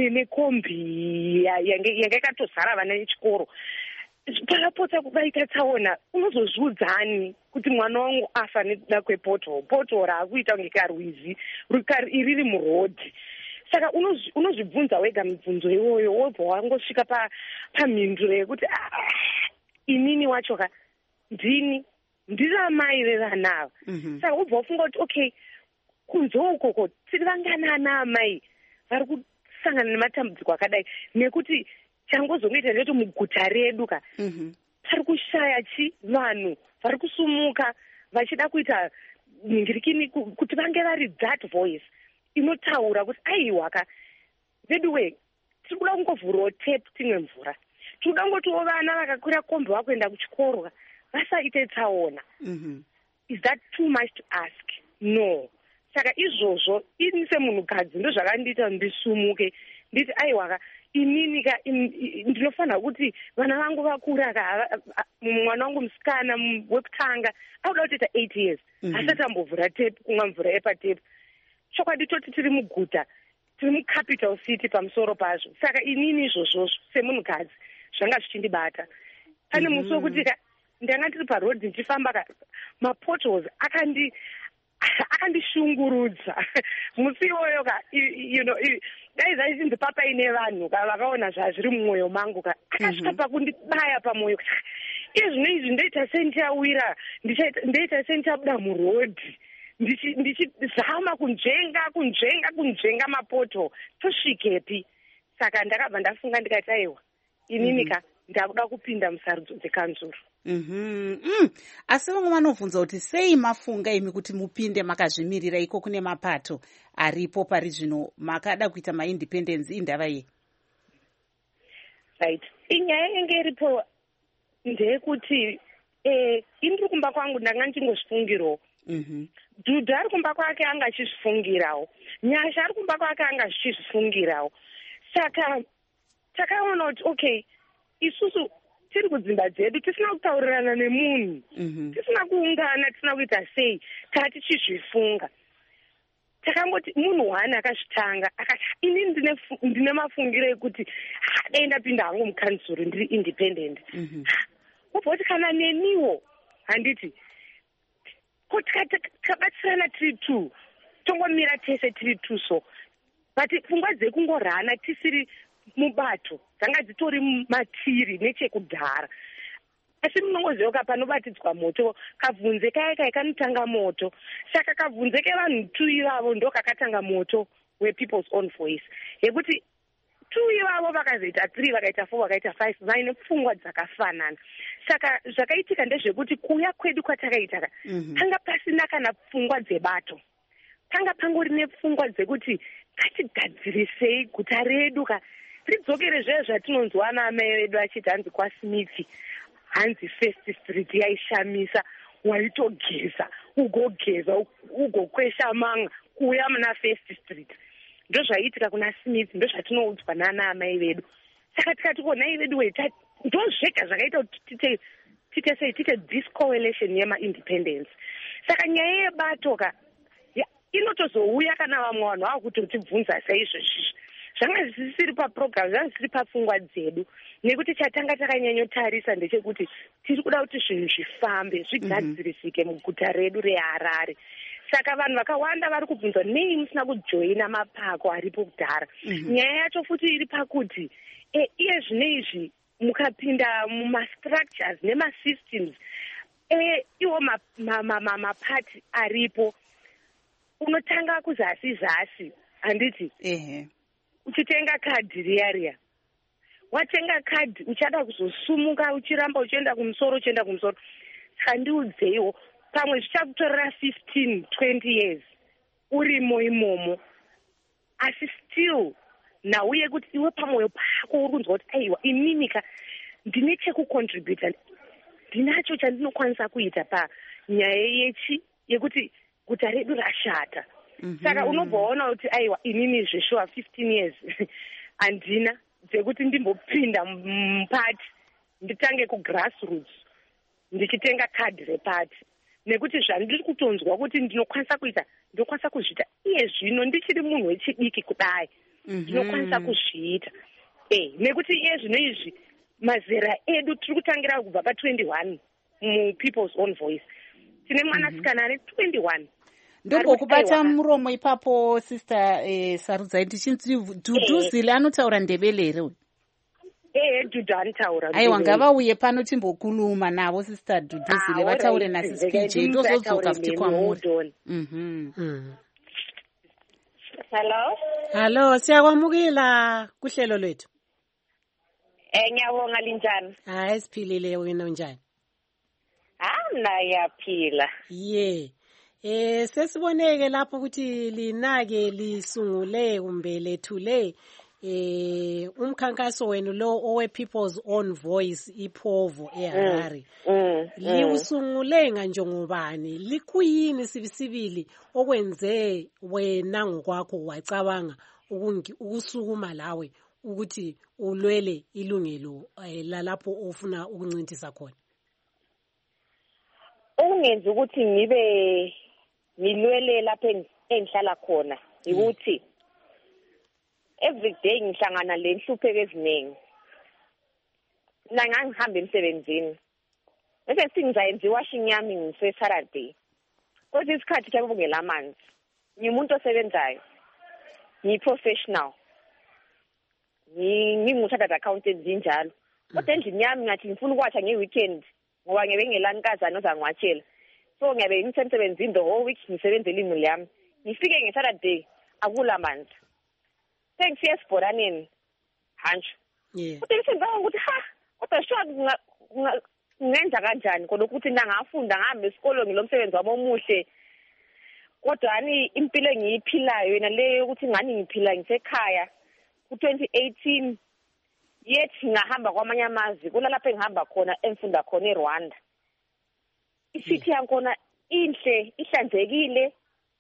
[SPEAKER 11] nekombi yange yakatozara vana vechikoro. Pakapotsa vaita tsaona unozozviudzani kuti mwana wangu afa nekuda kwepoto poto raakuita kunge karwizi iriri murodhi. Saka unozvibvunza wega mibvunzo iyoyo wobva wangosvika pamhinduro yekuti inini wacho ka ndini ndiri amai vevana ava. Saka wobva wafunga kuti okay, kunze ukoko tiri vanganana amai vari kusangana nematambudziko akadai, nekuti changozongoita ndechoti muguta redu ka pari kushaya chi vanhu vari kusumuka vachida kuita nhingirikini kuti vange vari that voice inotaura kuti aiwa ka veduwe tiri kuda kungovhurawo tape timwe mvura, tiri kuda kungotiwo vana vakakwira kombi vakuenda kuchikoro vasaite tsaona. Is that too much to ask? No. Saka izvozvo ini semunhukadzi ndo zvakandiita ndisumuke nditi aiwa ka inini ka ndinofanira kuti vana vangu vakura ka mwana wangu musikana wekutanga auda kutoita eight years asati ambovhura tape kumwa mvura epatape. Chokwadi toti tiri muguta tiri mucapital city pamusoro pazvo. Saka inini izvozvozvo semunhukadzi zvanga zvichindibata. Pane musi wekuti ka ndanga ndiri parodhi ndichifamba ka mapotholes akandi akandishungurudza musi iwoyo ka you know dai zvaichinzi papaine vanhu ka vakaona zvazviri mumwoyo mangu ka akasvika pakundibaya pamwoyo. Izvino izvi ndoita sendichawira ndoita sendichabuda murodhi ndichizama kunzvenga kunzvenga kunzvenga mapoto tosvikepi. Saka ndakabva ndafunga ndikati aiwa inini ka ndakuda kupinda musarudzo dzekanzuru.
[SPEAKER 1] Mm-hmm. Mm. Asi vamwe vanobvunza kuti sei mafunga imi kuti mupinde makazvimirira iko kune mapato aripo pari zvino makada kuita maindependence indava ye?
[SPEAKER 11] Right. Inyaya yenge iripo ndeyekuti eh, indiri kumba kwangu ndanga ndichingozvifungirawo. Mm-hmm. Dhudhu ari kumba kwake anga achizvifungirawo, Nyasha ari kumba kwake anga achizvifungirawo. Saka takaona kuti okay, isusu tiri kudzimba dzedu tisina kutaurirana nemunhu, tisina kuungana, tisina kuita sei, tati tichizvifunga. Takangoti munhu wani akazvitanga akati ini ndine ndine mafungiro ekuti dai ndapinda hangu mukanzuru ndiri independent. Ubvoti kana neniwo handiti kuti tikabatsirana tiri two tongomira tese tiri two so but pfungwa dzekungorhana tisiri mubato dzanga dzitori matiri nechekudhara. Asi munongoziva panobatidzwa moto kabvunze kaya kaya kanotanga moto. Saka kabvunze kevanhu two ivavo ndo kakatanga moto wepeople's own voice yekuti two ivavo vakazoita three vakaita four vakaita five vaine pfungwa dzakafanana. Saka zvakaitika ndezvekuti kuuya kwedu kwatakaita ka panga pasina kana pfungwa dzebato, panga pangori nepfungwa dzekuti ngatigadzirisei guta redu ka tidzokere zve zvatinonzwa naamai vedu achiti hanzi kwaSmith, hanzi First Street yaishamisa, waitogeza ugogeza ugokwesha manga kuuya muna First Street. Ndo zvaiitika kuna Smith, ndo zvatinoudzwa nana amai vedu. Saka tikati konai vedu weta ndo zvega zvakaita kuti tite tite sei tite this coalition yema independence. Saka nyaya yebato ka inotozouya kana vamwe vanhu vakutotibvunza saizvozvi. Zvanga zvisiri paprogram, zvanga zvisiri papfungwa dzedu, nekuti chatanga takanyanyotarisa ndechekuti tiri kuda kuti zvinhu zvifambe zvigadzirisike muguta redu reHarare. Saka vanhu vakawanda vari kubvunzwa nei musina kujoina mapako aripo kudhara. Nyaya yacho futi iri pakuti e, iye zvino izvi mukapinda mumastructures nemasystems e, iwo mapati aripo unotanga kuzasi zasi handiti. Ehe. Uchitenga kadhi riya riya, watenga kadhi uchada kuzosumuka uchiramba uchienda kumusoro uchienda kumusoro. Saka ndiudzeiwo pamwe zvichakutorera fifteen twenty years urimo imomo, asi still nauye kuti iwe pamwoyo pako uri kunzwa kuti aiwa inini ka ndine chekucontributa, ndinacho chandinokwanisa kuita panyaya yechi yekuti guta redu rashata. Saka unobva waona kuti aiwa inini zveshuwa fifteen years handina dzekuti ndimbopinda mupati nditange kugrassroots ndichitenga kadhi repati. nekuti zvandiri kutonzwa kuti ndinokwanisa kuita ndinokwanisa kuzviita iye zvino ndichiri munhu wechidiki kudai ndinokwanisa kuzviita eh nekuti iye zvino izvi mazera edu tiri kutangira kubva pa-twenty-one mu-people's own voice tine mwanasikana ane twenty-one
[SPEAKER 1] ndongokubata muromo ipapo sister eh, Sarudzai tichinzi Duduzile anotaura Ndebele here
[SPEAKER 11] eh Dudu anotaura
[SPEAKER 1] aiwa ngavauye pano timbokuluma navo sister Duduzile vataure nasi P J ndozodzoka futi kwamuri. Mhm.
[SPEAKER 11] Hello
[SPEAKER 2] Hello siyakwamukela kuhlelo lwethu.
[SPEAKER 11] Eh ngiyabonga linjani?
[SPEAKER 2] Hayi siphilile wena unjani?
[SPEAKER 11] Ah nayaphila.
[SPEAKER 2] Yeah. Eh sesiboneke lapho ukuthi linake lisungule kumbe lethule eh umkhankaso wenu lo owe People's Own Voice iPhovo eHarare.
[SPEAKER 11] Mm.
[SPEAKER 2] Liusungule nganjengobani? Likuyini sibisibili okwenze wena ngokwakho wacabanga ukusukuma lawe ukuthi ulwele ilungelo lalapho ofuna ukuncintisa khona?
[SPEAKER 11] Ungenza ukuthi ngibe ngilwele lapha engihlala khona ukuthi every day ngihlangana lenhlupheko eziningi. La ngangihamba emsebenzini. Bese sithi ngizayenza iwashing yami ngise Saturday. Kodwa isikhathi sakubungela amanzi. Ngimuntu osebenzayo. Ngiprofessional. Ngingumthatha accountant njalo. Kodwa endlini yami ngathi ngifuna ukwatha ngeweekend ngoba ngebe ngelankazana ozangwatshela. So ngiyabe ngisemsebenzini the whole week ngisebenzela imuli yami. Ngifike ngeSaturday akula manzi. Thanks yes boraneni. Hancho.
[SPEAKER 2] Yeah.
[SPEAKER 11] Kodwa ngisenza ukuthi ha kodwa shwa ngenza kanjani kodwa ukuthi ngangafunda ngihamba esikole ngilomsebenzi wami omuhle. Kodwa ani impilo engiyiphilayo yena le ukuthi ngani ngiphila ngisekhaya ku twenty eighteen yethi ngahamba kwamanye amazwi kulalapha engihamba khona emfunda khona eRwanda. Isithi yankona inhle ihlanzekile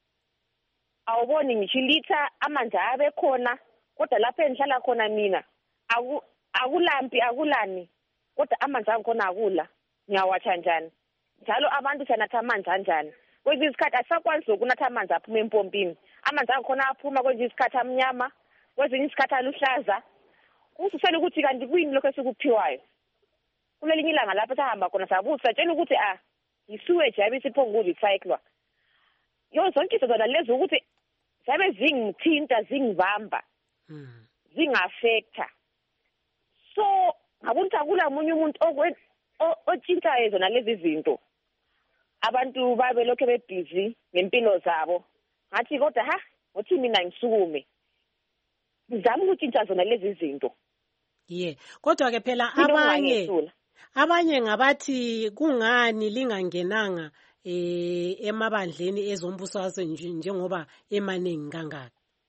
[SPEAKER 11] awuboni ngishilitha amanzi abe khona kodwa lapha engihlala khona mina aku akulampi akulani kodwa amanzi angikhona akula ngiyawatsha njani njalo abantu sanatha amanzi kanjani kwezinye isikhathi asakwazi ukunatha amanzi aphuma empompini amanzi angikhona aphuma kwezinye isikhathi amnyama kwezinye isikhathi aluhlaza usufela ukuthi kanti kuyini lokho esikuphiwayo kulelinye ilanga lapha sahamba khona sabuza tshela ukuthi ah isuwe jabe siphonga ukurecyclwa yo zonke izona lezi ukuthi sabe zingithinta zingibamba zingaffecta so ngabunta akula umunye umuntu otshintshayo zona lezi zinto abantu babe lokho bebusy ngempilo zabo ngathi kodwa ha uthi mina ngisukume ngizama ukutshintsha zona lezi zinto.
[SPEAKER 2] Yeah kodwa ke phela abanye abanye ngabathi kungani lingangenanga eh emabandleni ezombuso wase njengoba emaningi kangaka.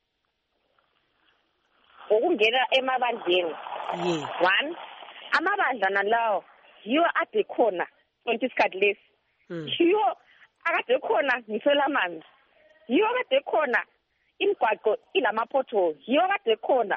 [SPEAKER 11] Ukungena emabandleni
[SPEAKER 2] yeah
[SPEAKER 11] one amabandla nalawo yiwo ade khona twenty isikhathi lesi yiwo akade khona ngisela amanzi yiwo akade khona imigwaqo ilama potholes yiwo kade khona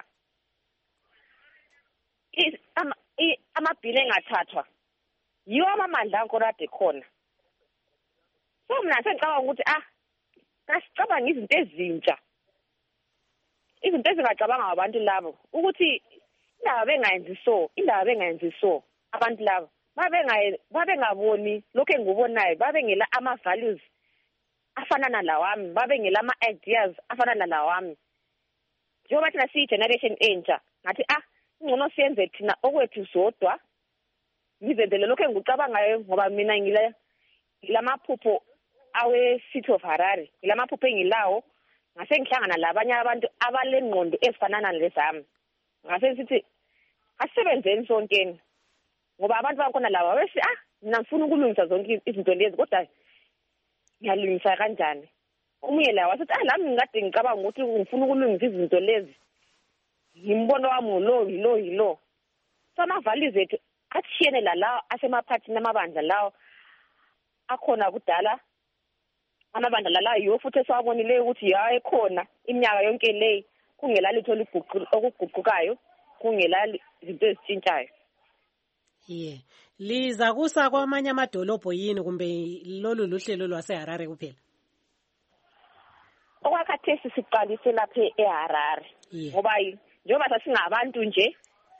[SPEAKER 11] ama amabhile engathathwa yiwo amamandla ankona ade khona. So mina sengicabanga ukuthi ah kasicabanga izinto ezintsha izinto ezingacabanga abantu labo ukuthi indaba bengayenzi so indaba bengayenzi so abantu labo babe babengaboni lokho engikubonayo babengela ama values afana nalawami babengela ama ideas afana nalawami njengoba thina siyi generation entsha ngathi ah ngcono siyenze thina okwethu sodwa ngizenzele lokho engikucabangayo ngoba mina ngile ngilamaphupho awe city of Harare ngilamaphupho engilawo ngase ngihlangana labanye abantu abalengqondo ezifanana lezami ngase sithi asebenzeni sonkeni ngoba abantu bakhona laba bese ah mina ngifuna ukulungisa zonke izinto lezi kodwa ngiyalungisa kanjani umunye la wasithi ah lami ngikade ngicabanga ukuthi ngifuna ukulungisa izinto lezi ngimbono wami lo lo lo sama values ethu athiyene la la asemaphathini namabandla lawo akhona kudala amabandla la la yiwo futhi esawabonile ukuthi ya ekhona iminyaka yonke le kungela litho liguquko okuguqukayo kungela izinto ezitshintshayo.
[SPEAKER 2] Yeah liza kusa kwamanye amadolobho yini kumbe lolu luhlelo lwaseHarare kuphela?
[SPEAKER 12] Okwakhathesi siqalise lapha eHarare ngoba njengoba sasingabantu nje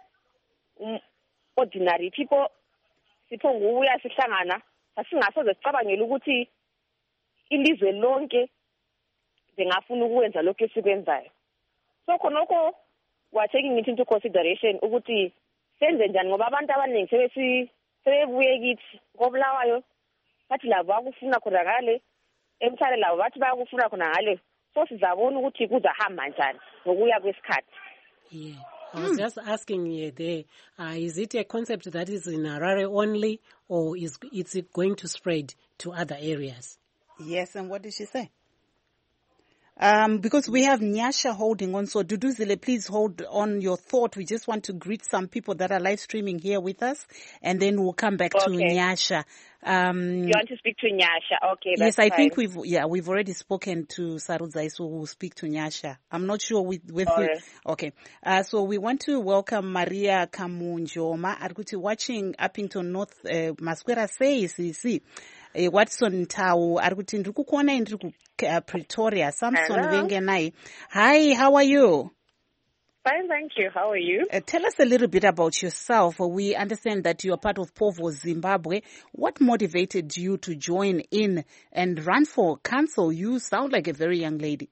[SPEAKER 12] ordinary people sipho nguya sihlangana sasingasoze sicabangela ukuthi ilizwe lonke bengafuna ukwenza lokho esikwenzayo. So khonoko we're taking it into consideration ukuthi senze njani ngoba abantu abaningi sebesi sebebuye kithi ngobulawayo bathi labo bakufuna khona ngale emthale labo bathi bayakufuna khona ngale. So sizabona ukuthi kuzahamba njani ngokuya kwesikhathi.
[SPEAKER 2] Yeah. I was mm. just asking you there, uh, is it a concept that is in Harare only, or is it's it going to spread to other areas?
[SPEAKER 1] Yes, and what did she say? Um, because we have Nyasha holding on, so Duduzile, please hold on your thought. We just want to greet some people that are live streaming here with us, and then we'll come back okay. to Nyasha. Um,
[SPEAKER 12] you want to speak to Nyasha? Okay, that's
[SPEAKER 1] yes, I
[SPEAKER 12] fine.
[SPEAKER 1] think we've yeah we've already spoken to Sarudza, so we'll speak to Nyasha. I'm not sure with with
[SPEAKER 12] okay.
[SPEAKER 1] the, okay. Uh, so we want to welcome Maria Kamunjoma, Arguti watching Uppington North. Uh, Masquera says, see. Uh, Watson Tau, Arguti Ndrukukuona in uh, Pretoria, Samson Vengenai. Hi, how are you?
[SPEAKER 11] Fine, thank you. How are you?
[SPEAKER 1] Uh, tell us a little bit about yourself. We understand that you are part of Povo Zimbabwe. What motivated you to join in and run for council? You sound like a very young lady.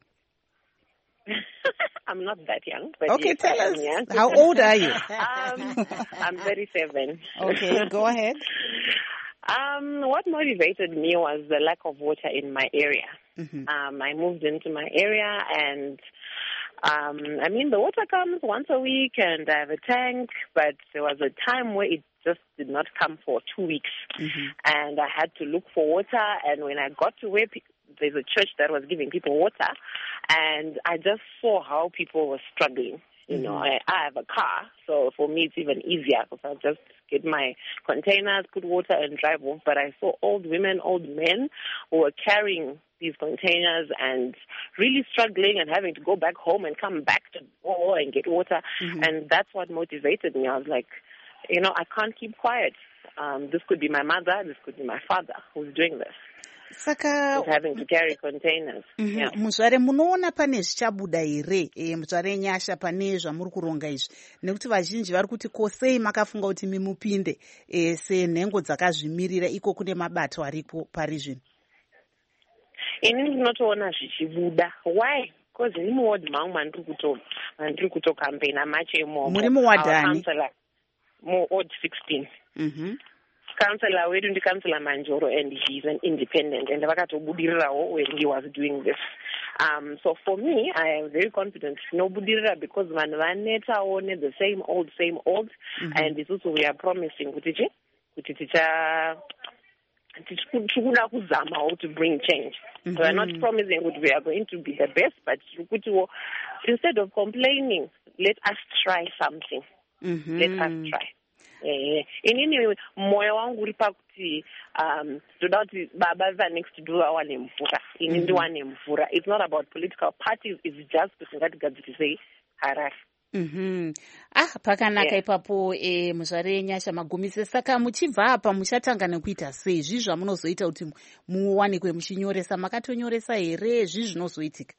[SPEAKER 11] I'm not that young. But
[SPEAKER 1] okay,
[SPEAKER 11] yes,
[SPEAKER 1] tell
[SPEAKER 11] I
[SPEAKER 1] us.
[SPEAKER 11] Young.
[SPEAKER 1] How old are you?
[SPEAKER 11] um, I'm thirty-seven.
[SPEAKER 1] Okay, go ahead.
[SPEAKER 11] Um, what motivated me was the lack of water in my area. Mm-hmm. Um, I moved into my area and, um, I mean, the water comes once a week and I have a tank, but there was a time where it just did not come for two weeks. Mm-hmm. And I had to look for water, and when I got to where pe- there's a church that was giving people water, and I just saw how people were struggling. You know, I, I have a car, so for me it's even easier because I just get my containers, put water, and drive off. But I saw old women, old men who were carrying these containers and really struggling and having to go back home and come back to go and get water. Mm-hmm. And that's what motivated me. I was like, you know, I can't keep quiet. Um, this could be my mother, this could be my father who's doing this.
[SPEAKER 1] Saka
[SPEAKER 11] having to carry containers.
[SPEAKER 1] Mm-hmm. Yeah. Muzvare munoona pane zvichabuda here e, muzvare Nyasha pane zvamuri kuronga izvi nekuti vazhinji vari kuti kosei makafunga kuti mimupinde e, senhengo dzakazvimirira iko kune mabato aripo pari zvino.
[SPEAKER 11] Ini ndinotoona zvichibuda. Why? Because ini muward mangu mandiri kuto mandiri kuto campaign amache imomo.
[SPEAKER 1] Muri muwadhani?
[SPEAKER 11] Mu ward sixteen.
[SPEAKER 1] Mhm.
[SPEAKER 11] Councillor wedu ndi Councillor Manjoro, and he's an independent, and vakatobudirirawo when he was doing this. Um, so for me, I am very confident no budirira because vanhu vanetaone the same old, same old, mm-hmm. and it's also we are promising kuti kuti ticha tichikuda kuzama to bring change. Mm-hmm. So we are not promising that we are going to be the best, but instead of complaining, let us try something. Mm-hmm. Let us try. Eh, inini moyo wangu uri pakuti um ndoda kuti baba vanext door awane mvura ini ndiwane mvura. It's not about political parties, it's just kuti ngatigadzirise Harare.
[SPEAKER 1] Mhm. Ah, pakanaka yeah. Ipapo eh muzvare Nyasha Magumise, saka muchibva apa muchatanga nekuita sei zvi zvamunozoita kuti muwanikwe muchinyoresa, makatonyoresa here zvi zvinozoitika?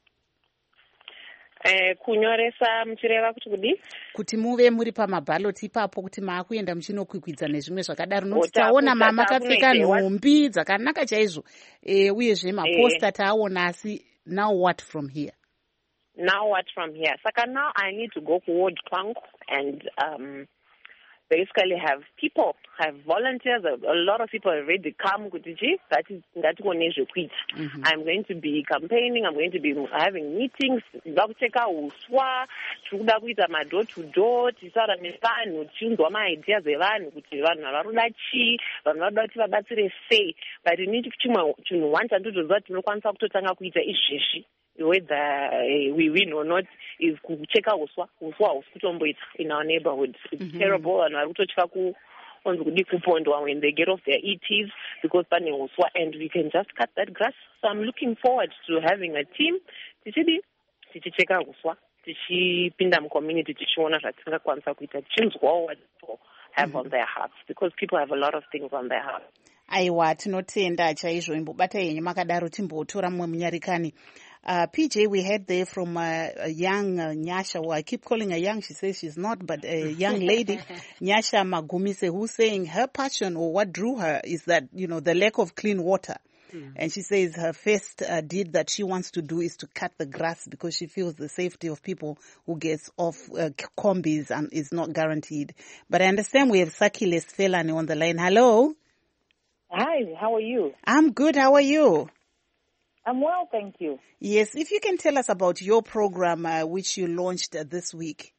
[SPEAKER 11] Eh, kunyoresa muchireva kuti kudi
[SPEAKER 1] kuti muve muri pamabhaloti ipapo kuti maakuenda muchinokwikwidza nezvimwe zvakadaro nokuti taona mama akapfeka nhumbi dzakanaka chaizvo e, uyezve maposta taaona asi now what from here?
[SPEAKER 11] Now what from here? Saka now I need to go forward plank and um basically have people, have volunteers, a, a lot of people already come. That is, that's what needs to quit. I'm going to be campaigning, I'm going to be having meetings, check-out uswa, chuda kuita ma door to door, tisara nevanhu, tiunzwa ma ideas evanhu kuti vanhu varoda chi, vanhu varoda kuti vabatsire sei. But you need to chuma chinhu one chandozoziva tinokwanisa kutotanga kuita izvezvi. Whether uh, we win or not is kucheka uswa uswa usikutomboita in our neighborhood. It's mm-hmm. terrible, and varutochika ku onzi kudi kupondwa when they get off their E Ts because pane uswa, and we can just cut that grass. So I'm looking forward to having a team tichidi tichicheka uswa tichipinda mu community tichiona zvatingakwanisa kuita tichinzwawo what people have
[SPEAKER 1] Mm-hmm.
[SPEAKER 11] on their hearts, because people have a lot of things on their hearts.
[SPEAKER 1] Aiwa, tinotenda chaizvo imbobata yenyu makadaro timbotora mumwe munyarikani. Uh, P J, we heard there from uh, a young uh, Nyasha, well, I keep calling her young, she says she's not, but a young lady, Nyasha Magumise, who's saying her passion or what drew her is that, you know, the lack of clean water. Mm. And she says her first uh, deed that she wants to do is to cut the grass because she feels the safety of people who gets off uh, combis and is not guaranteed. But I understand we have Sakile Sfelane on the line. Hello.
[SPEAKER 13] Hi, how are you?
[SPEAKER 1] I'm good. How are you?
[SPEAKER 13] I'm well, thank you.
[SPEAKER 1] Yes, if you can tell us about your program, uh, which you launched uh, this week.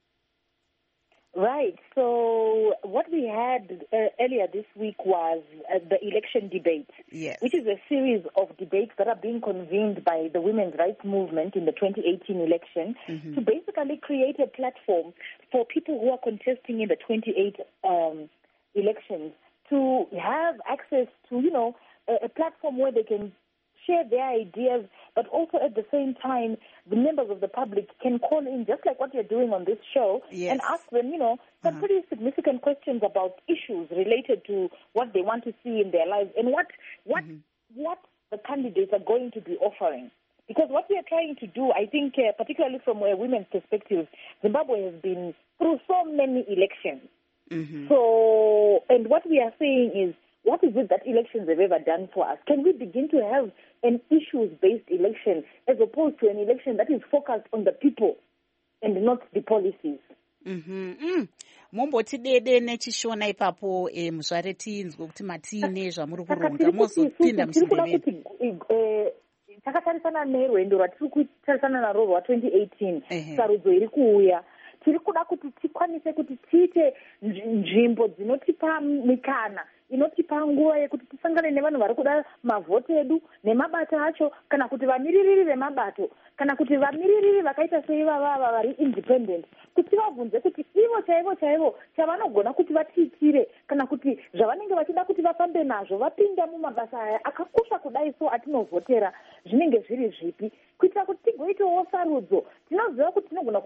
[SPEAKER 13] Right. So what we had uh, earlier this week was uh, the election debate,
[SPEAKER 1] yes.
[SPEAKER 13] which is a series of debates that are being convened by the women's rights movement in the twenty eighteen election
[SPEAKER 1] mm-hmm.
[SPEAKER 13] to basically create a platform for people who are contesting in the twenty-eight um, elections to have access to, you know, a, a platform where they can share their ideas, but also at the same time, the members of the public can call in, just like what you're doing on this show,
[SPEAKER 1] yes.
[SPEAKER 13] and ask them, you know, some uh-huh. pretty significant questions about issues related to what they want to see in their lives and what what mm-hmm. what the candidates are going to be offering. Because what we are trying to do, I think, uh, particularly from a women's perspective, Zimbabwe has been through so many elections.
[SPEAKER 1] Mm-hmm.
[SPEAKER 13] So, and what we are saying is, what is it that elections have ever done for us? Can we begin to have an issues-based election as opposed to an election that is focused on the people and not the policies?
[SPEAKER 1] Mm-hmm. Momboti dede nechishona ipapo muzvare tinzwe kuti matine zvamuri kuronga mozopinda
[SPEAKER 13] muchindeveni. Takatarisana nerwendo rwatiri kutarisana narwo rwa twenty eighteen sarudzo iri kuuya. Tiri kuda kuti tikwanise kuti tiite nzvimbo dzinotipa mikana inotipa nguva yekuti tisangane nevanhu vari kuda mavhoti edu nemabato acho, kana kuti vamiririri vemabato, kana kuti vamiririri vakaita seivavava vari independent, kuti vabvunze kuti ivo chaivo chaivo chavanogona kuti vatiitire kana kuti zvavanenge vachida kuti vafambe nazvo vapinda mumabasa aya akakosha kudai so atinovhotera zvinenge zviri zvipi, kuitira kuti tigoitawo sarudzo. Tinoziva kuti tinogona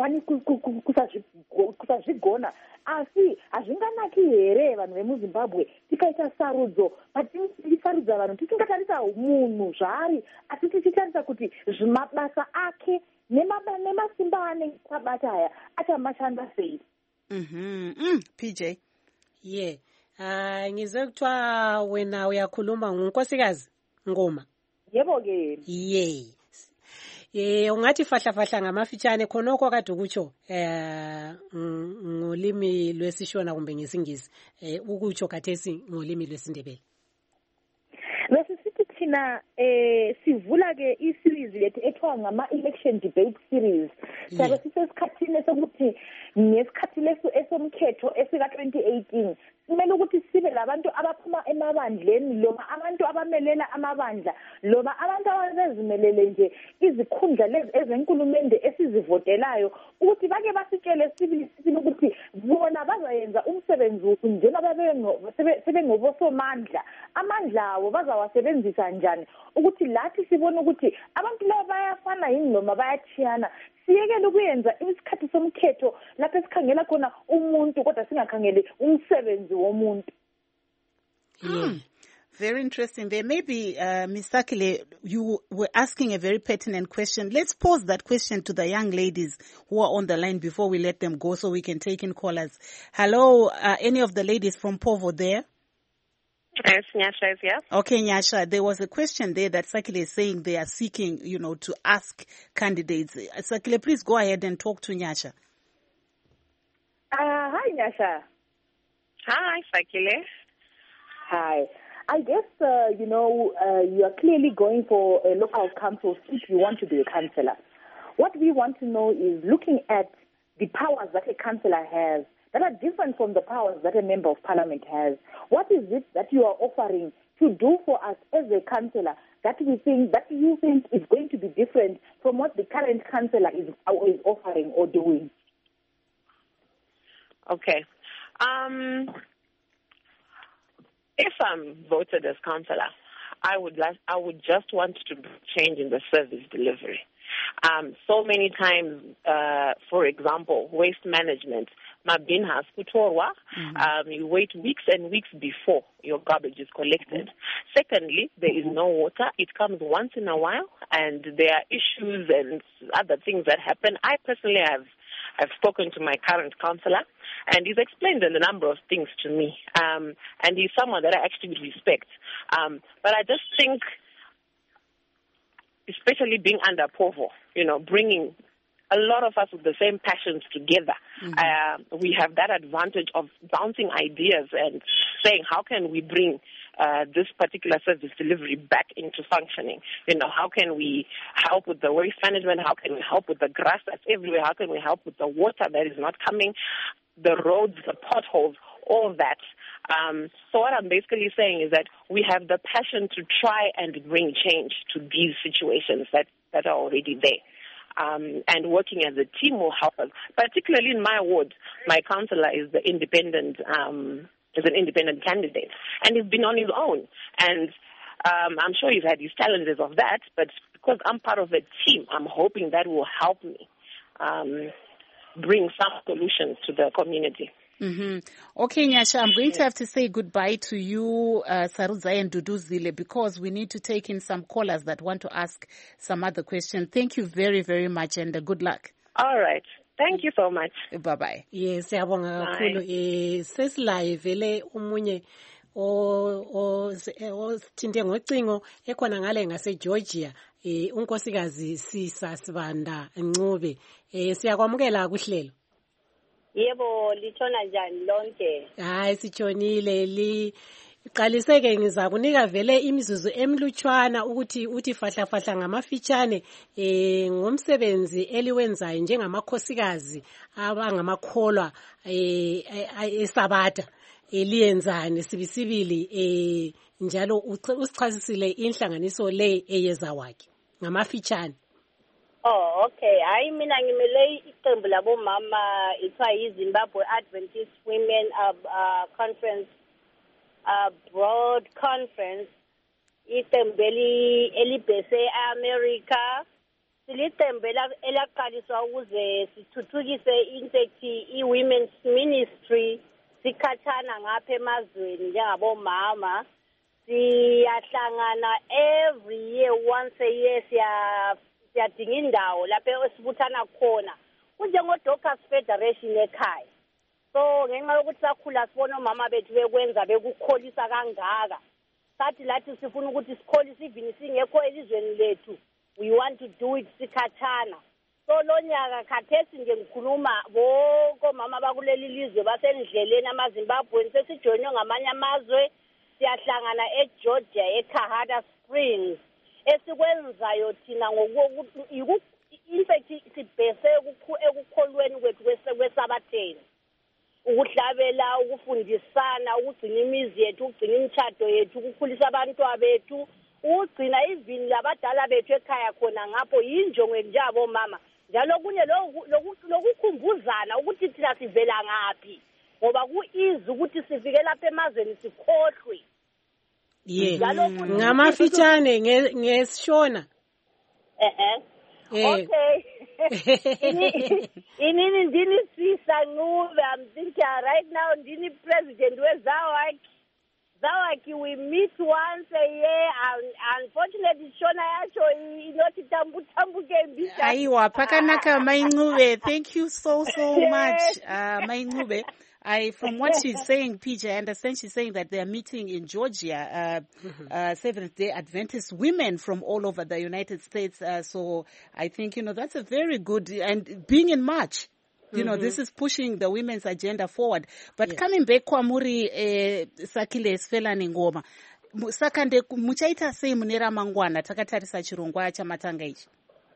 [SPEAKER 13] kusazvigona, asi hazvinganaki here vanhu vemuzimbabwe tikaita sarudzo, patisarudza vanhu tisingatarisa munhu zvaari, asi tichitarisa kuti mabasa ake nemasimba anenge akabata aya achamashanda sei.
[SPEAKER 1] Mhm. Mm, P J.
[SPEAKER 2] Yeah. Uh, ngizwe kuthiwa wena uyakhuluma ngunkosikazi Ngoma.
[SPEAKER 13] Yebo ke.
[SPEAKER 2] Yes. Eh ungathi fahla fahla ngamafitshane khonoko kade ukutsho eh ngolimi lwesishona kumbe ngesingisi eh ukutsho kathesi ngolimi lwesindebele.
[SPEAKER 13] Lesisithi thina eh sivula ke i-series lethu ethiwa ngama election debate series. Sabe sisesikhathini sokuthi ngesikhathi leso esomkhetho esika twenty eighteen kumele ukuthi sibe labantu abaphuma emabandleni, loba abantu abamelela amabandla, loba abantu abazimelele nje izikhundla lezi ezenkulumende esizivotelayo, ukuthi bake basitshele sibili sibili ukuthi bona bazayenza umsebenzi wethu njengoba sebengobosomandla, amandla abo bazawasebenzisa njani ukuthi lathi sibone ukuthi abantu laba bayafana yini noma bayathiyana. Siyekele ukuyenza isikhathi somkhetho lapho esikhangela khona umuntu kodwa singakhangeli umsebenzi womuntu.
[SPEAKER 1] Hmm. Very interesting there. Maybe, uh, Miz Sakile, you were asking a very pertinent question. Let's pose that question to the young ladies who are on the line before we let them go so we can take in callers. Hello, uh, any of the ladies from Povo there?
[SPEAKER 11] Yes, Nyasha is here.
[SPEAKER 1] Okay, Nyasha, there was a question there that Sakile is saying they are seeking, you know, to ask candidates. Sakile, please go ahead and talk to Nyasha.
[SPEAKER 13] Uh, hi, Nyasha.
[SPEAKER 11] Hi, Sakile.
[SPEAKER 13] Hi. I guess, uh, you know, uh, you are clearly going for a local council if you want to be a councillor. What we want to know is looking at the powers that a councillor has that are different from the powers that a member of parliament has. What is it that you are offering to do for us as a councillor that we think that you think is going to be different from what the current councillor is, is offering or doing?
[SPEAKER 11] Okay. Um, if I'm voted as councillor, I would like, I would just want to change in the service delivery. Um, so many times, uh, for example, waste management. mabin has kutorwa. Um, you wait weeks and weeks before your garbage is collected. Secondly, there is no water. It comes once in a while, and there are issues and other things that happen. I personally have I've spoken to my current councillor, and he's explained a number of things to me. Um, and he's someone that I actually respect. Um, but I just think, especially being under Povo, you know, bringing a lot of us with the same passions together, mm-hmm. uh, we have that advantage of bouncing ideas and saying, how can we bring uh, this particular service delivery back into functioning? You know, how can we help with the waste management? How can we help with the grass that's everywhere? How can we help with the water that is not coming, the roads, the potholes, all that? Um, so what I'm basically saying is that we have the passion to try and bring change to these situations that, that are already there. Um, and working as a team will help us. Particularly in my ward, my councillor is the independent, um, is an independent candidate, and he's been on his own. And um, I'm sure he's had his challenges of that, but because I'm part of a team, I'm hoping that will help me um, bring some solutions to the community.
[SPEAKER 1] Mm-hmm. Okay, Nyasha, I'm going to have to say goodbye to you, uh, Sarudza and Duduzile, because we need to take in some callers that want to ask some other questions. Thank you very, very much, and uh, good luck.
[SPEAKER 11] All right. Thank you so much.
[SPEAKER 1] Bye-bye.
[SPEAKER 2] Yes, siyabonga kakhulu. Eh, sesilaye vele umunye o othinte ngocingo ekhona ngale ngase Georgia. Eh, unkosikazi Sisa Sibanda Ncube. Eh, siyakwamukela kuhlelo.
[SPEAKER 14] Yebo, litshona njani lonke?
[SPEAKER 2] Hayi sitshonile li qaliseke ngizakunika vele imizuzu emlutshwana ukuthi uthi fahla fahla ngamafitshane eh ngomsebenzi eliwenzayo njengamakhosikazi abangamakholwa eh eSabatha eliyenzane sibisibili eh njalo usichasisile inhlanganiso le eyeza wakhe ngamafitshane.
[SPEAKER 14] Oh, okay. Hayi mina ngimele iqembu labomama ithiwa yiZimbabwe Adventist Women uh, uh, Conference uh, Broad Conference iqembu elibhese eAmerica. Siliqembu elaqaliswa ukuze sithuthukise intethi i-women's ministry sikhathana ngapha emazweni njengabomama. Siyahlangana every year, once a year siya siyadinga indawo lapho esibuthana khona kunjengo-Dockers Federation ekhaya. So ngenxa yokuthi sakhula sibona omama bethu bekwenza bekukholisa kangaka, sathi lathi sifuna ukuthi sikholise even singekho elizweni lethu, we want to do it sikhathana. So lo nyaka khathesi nje ngikhuluma bonke omama bakuleli lizwe basendleleni amaZimbabwe sesijoyinwe ngamanye amazwe, siyahlangana eGeorgia eKahada Springs. Esikwenzayo thina ngokuthi infact sibhese ekukholweni kwethu kwesabatheni, ukuhlabela, ukufundisana, ukugcina imizi yethu, ukugcina imishado yethu, ukukhulisa abantwana bethu, ukugcina ivini labadala bethu ekhaya khona ngapho yinjongo njabo mama. Njalo kunye lokukhumbuzana ukuthi thina sivela ngaphi, ngoba ku-easy ukuthi sifike lapha emazweni sikhohlwe.
[SPEAKER 2] Yeah. Ngamafitshane ngesishona.
[SPEAKER 14] Eh eh. Okay. Inini ndini Sisa Ncube. I'm thinking right now ndini president weZawaki. Zawaki we meet once a year, and unfortunately Shona yacho inoti tambu tambu ke.
[SPEAKER 1] Aiwa pakanaka Maincube. Thank you so so much, uh, Maincube. I, from what she's saying, P J, I understand she's saying that they are meeting in Georgia, uh, mm-hmm. uh, Seventh-day Adventist women from all over the United States. Uh, so I think, you know, that's a very good, and being in March, you mm-hmm. know, this is pushing the women's agenda forward. But yeah. Coming back, Kwamuri Sakile Sfelani Ngoma, sakande muchaita sei munera mangwana takatarisa chirongwa chamatanga ichi.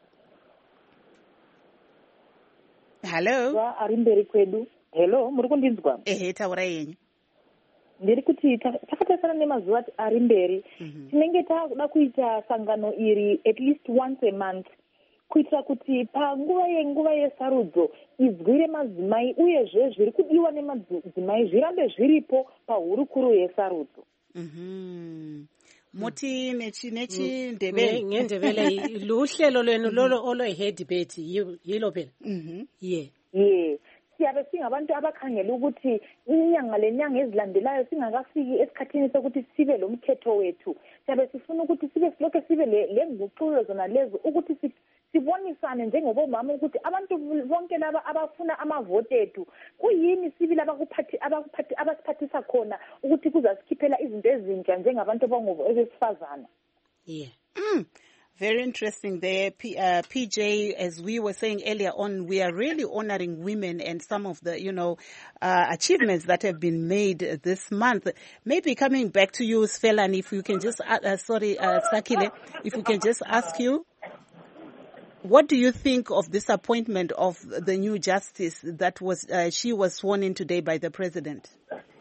[SPEAKER 1] Hello.
[SPEAKER 13] Wa arimberi kwedu. Hello, muri kundinzwa?
[SPEAKER 1] Ehe, taura yenyu.
[SPEAKER 13] Ndiri kuti takatarisana nemazuva ari mberi, tinenge takuda kuita sangano iri at least once a month, kuitira kuti panguva yenguva yesarudzo izwi remadzimai uyezve zviri kudiwa nemadzimai zvirambe zviripo pahurukuru yesarudzo.
[SPEAKER 1] Mhm. Muti nechi nechi ndebele
[SPEAKER 2] ngendebele luhlelo lwenu lolo olo head debate yilo phela.
[SPEAKER 1] Mhm.
[SPEAKER 2] Yeah.
[SPEAKER 13] Yeah. siyabe singabantu abakhangela ukuthi inyanga lenyanga ezilandelayo singakafiki esikhathini sokuthi sibe lo mthetho wethu siyabe sifuna ukuthi sibe silokho sibe le nguqulo zona lezo ukuthi sibonisane njengobomama ukuthi abantu bonke laba abafuna amavote ethu kuyini sibili abakuphathi abakuphathi abasiphathisa khona ukuthi kuzasikhiphela izinto ezintsha njengabantu abesifazana.
[SPEAKER 1] Yeah. Mm. Very interesting there, P, uh, P J. As we were saying earlier on, we are really honoring women and some of the, you know, uh, achievements that have been made this month. Maybe coming back to you, Svelani, if you can just, uh, uh, sorry, uh, Sakile, if we can just ask you, what do you think of this appointment of the new justice that was, uh, she was sworn in today by the president?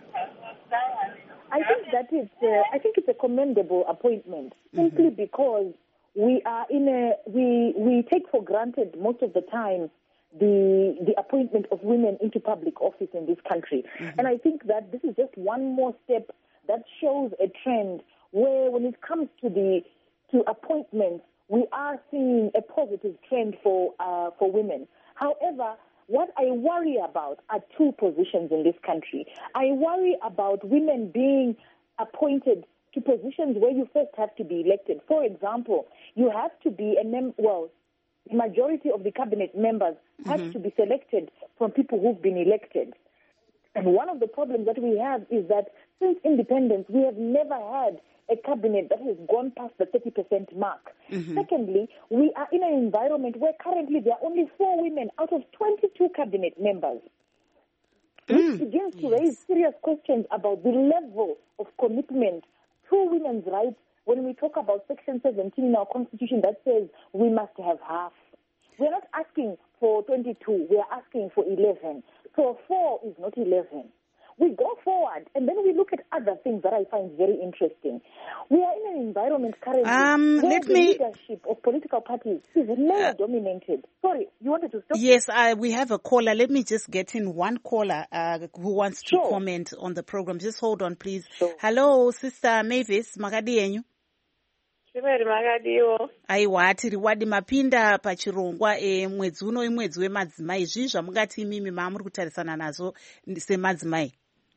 [SPEAKER 13] I think that it's, uh, I think it's a commendable appointment, simply mm-hmm. because we are in a, we, we take for granted most of the time the, the appointment of women into public office in this country. Mm-hmm. And I think that this is just one more step that shows a trend where when it comes to the, to appointments, we are seeing a positive trend for, uh, for women. However, what I worry about are two positions in this country. I worry about women being appointed to positions where you first have to be elected. For example, you have to be a mem- well, the majority of the cabinet members have mm-hmm. to be selected from people who've been elected. And one of the problems that we have is that since independence, we have never had a cabinet that has gone past the thirty percent mark. Mm-hmm. Secondly, we are in an environment where currently there are only four women out of twenty-two cabinet members. Mm. This begins to yes. raise serious questions about the level of commitment to women's rights when we talk about Section seventeen in our Constitution that says we must have half. We're not asking for twenty-two, we are asking for eleven. So four is not eleven. We go forward, and then we look at other things that I find very interesting. We are in an environment currently
[SPEAKER 1] um,
[SPEAKER 13] where
[SPEAKER 1] let
[SPEAKER 13] the
[SPEAKER 1] me...
[SPEAKER 13] leadership of political parties is male-dominated. Uh, Sorry, you wanted to stop?
[SPEAKER 1] Yes, uh, we have a caller. Let me just get in one caller uh, who wants to sure. comment on the program. Just hold on, please. Sure. Hello, Sister Mavis, makadi yenyu?
[SPEAKER 15] Chimeri makadiwo.
[SPEAKER 1] Aiwa, tiri wadi mapinda pachirongwa e mwedzi uno imwedzi wemadzimai. Zvii zvamungati imimi maamuri kutarisana nazo semadzimai?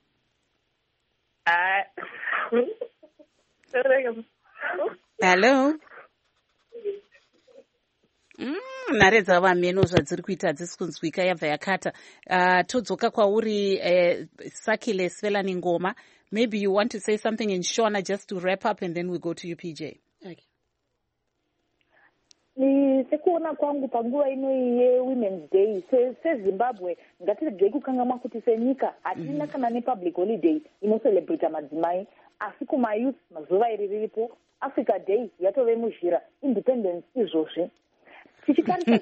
[SPEAKER 1] Hello. Mm, nhare dzavameno zvadziri kuita hadzisi kunzwika yabva yakata. Uh, todzoka kwauri uh, Sakile Svelani Ngoma. Maybe you want to say something in Shona just to wrap up and then we go to you, P J. Okay.
[SPEAKER 13] Ni sekuona kwangu panguva ino ye Women's Day seZimbabwe ngatirege kukangama kuti senyika hatina kana ne public holiday ino celebrate madzimai asi kuma youth mazuva iri riripo Africa Day yatove muzhira independence izvozvi tichikarisa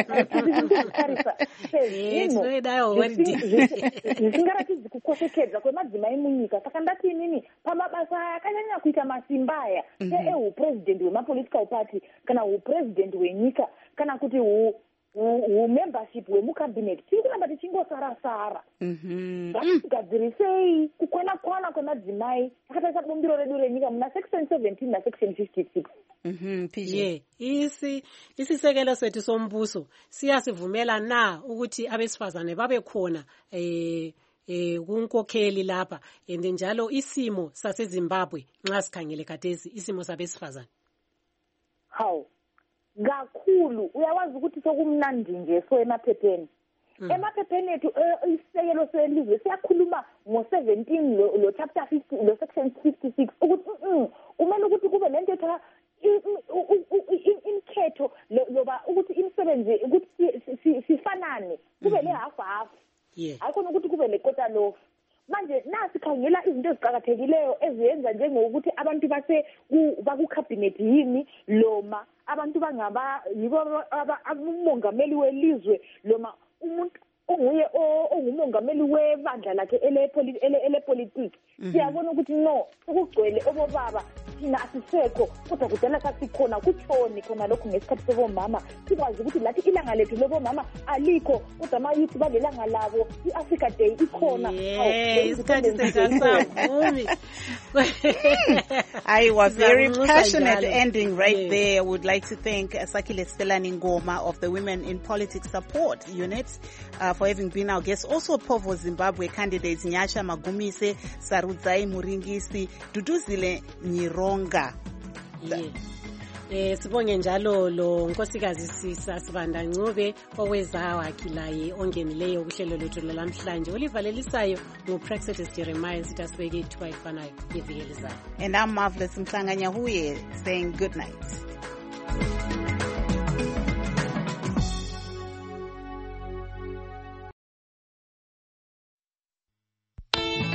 [SPEAKER 13] zvisingaratidzi kukoshekedza kwemadzimai munyika saka ndati inini pamabasa akanyanya kuita masimba aya seupresident wemapolitical party kana upresident wenyika kana kuti umembership wemucabinet tiri kuramba tichingosara-sara ngatigadzirisei kukwana-kwana kwemadzimai takatarisa bumbiro redu renyika muna section seventeen nasection fifty-six.
[SPEAKER 2] Mhm, P J. Yeah, isi isisekelo sethu sombuso siyasivumela na ukuthi abesifazane babe khona eh eh kunkokheli lapha and njalo isimo saseZimbabwe nxa sikhangele khathesi isimo sabesifazane.
[SPEAKER 13] How? Kakhulu uyawazi ukuthi sokumnandi nje so emaphepheni. Emaphepheni ethu isisekelo selizwe siyakhuluma ngo seventeen lo, lo chapter fifty lo section fifty-six ukuthi umele ukuthi kube lento etha inketho loba ukuthi imisebenzi ukuthi sifanane kube le half half ayikhona ukuthi kube le kota lofu manje nasikhangela izinto eziqhakathekileyo eziyenza njengokuthi abantu base bakucabinet yini loma abantu bangaba yibo abumongameli welizwe loma umuntu onguye ongumongameli webandla lakhe ele politics siyabona ukuthi no ukugcwele obobaba thina asisekho kodwa kudala sasikhona kutshoni khona lokhu ngesikhathi sobomama sikwazi ukuthi lathi ilanga lethu lobomama alikho kodwa ama-youth balelanga labo i-Africa Day ikhona.
[SPEAKER 2] Isikhathi sekasavumi.
[SPEAKER 1] I was very passionate ending right yeah. there. I would like to thank Sakile Stelani Ngoma of the Women in Politics Support Unit uh, for having been our guest. Also Povo Zimbabwe candidates Nyasha Magumise, Sarudzai Muringisi, Duduzile Nyironga.
[SPEAKER 2] Yeah. Eh sibonge njalo lo nkosikazi Sisa Sibanda Ncube owezawakilaye ongenileyo kuhlelo lwethu lamhlanje olivalelisayo nguPraxetis Jeremiah sitasibeke ithuba ifanayo ivikelizayo.
[SPEAKER 1] And I'm Marvelous Mhlanganya Huye saying good night.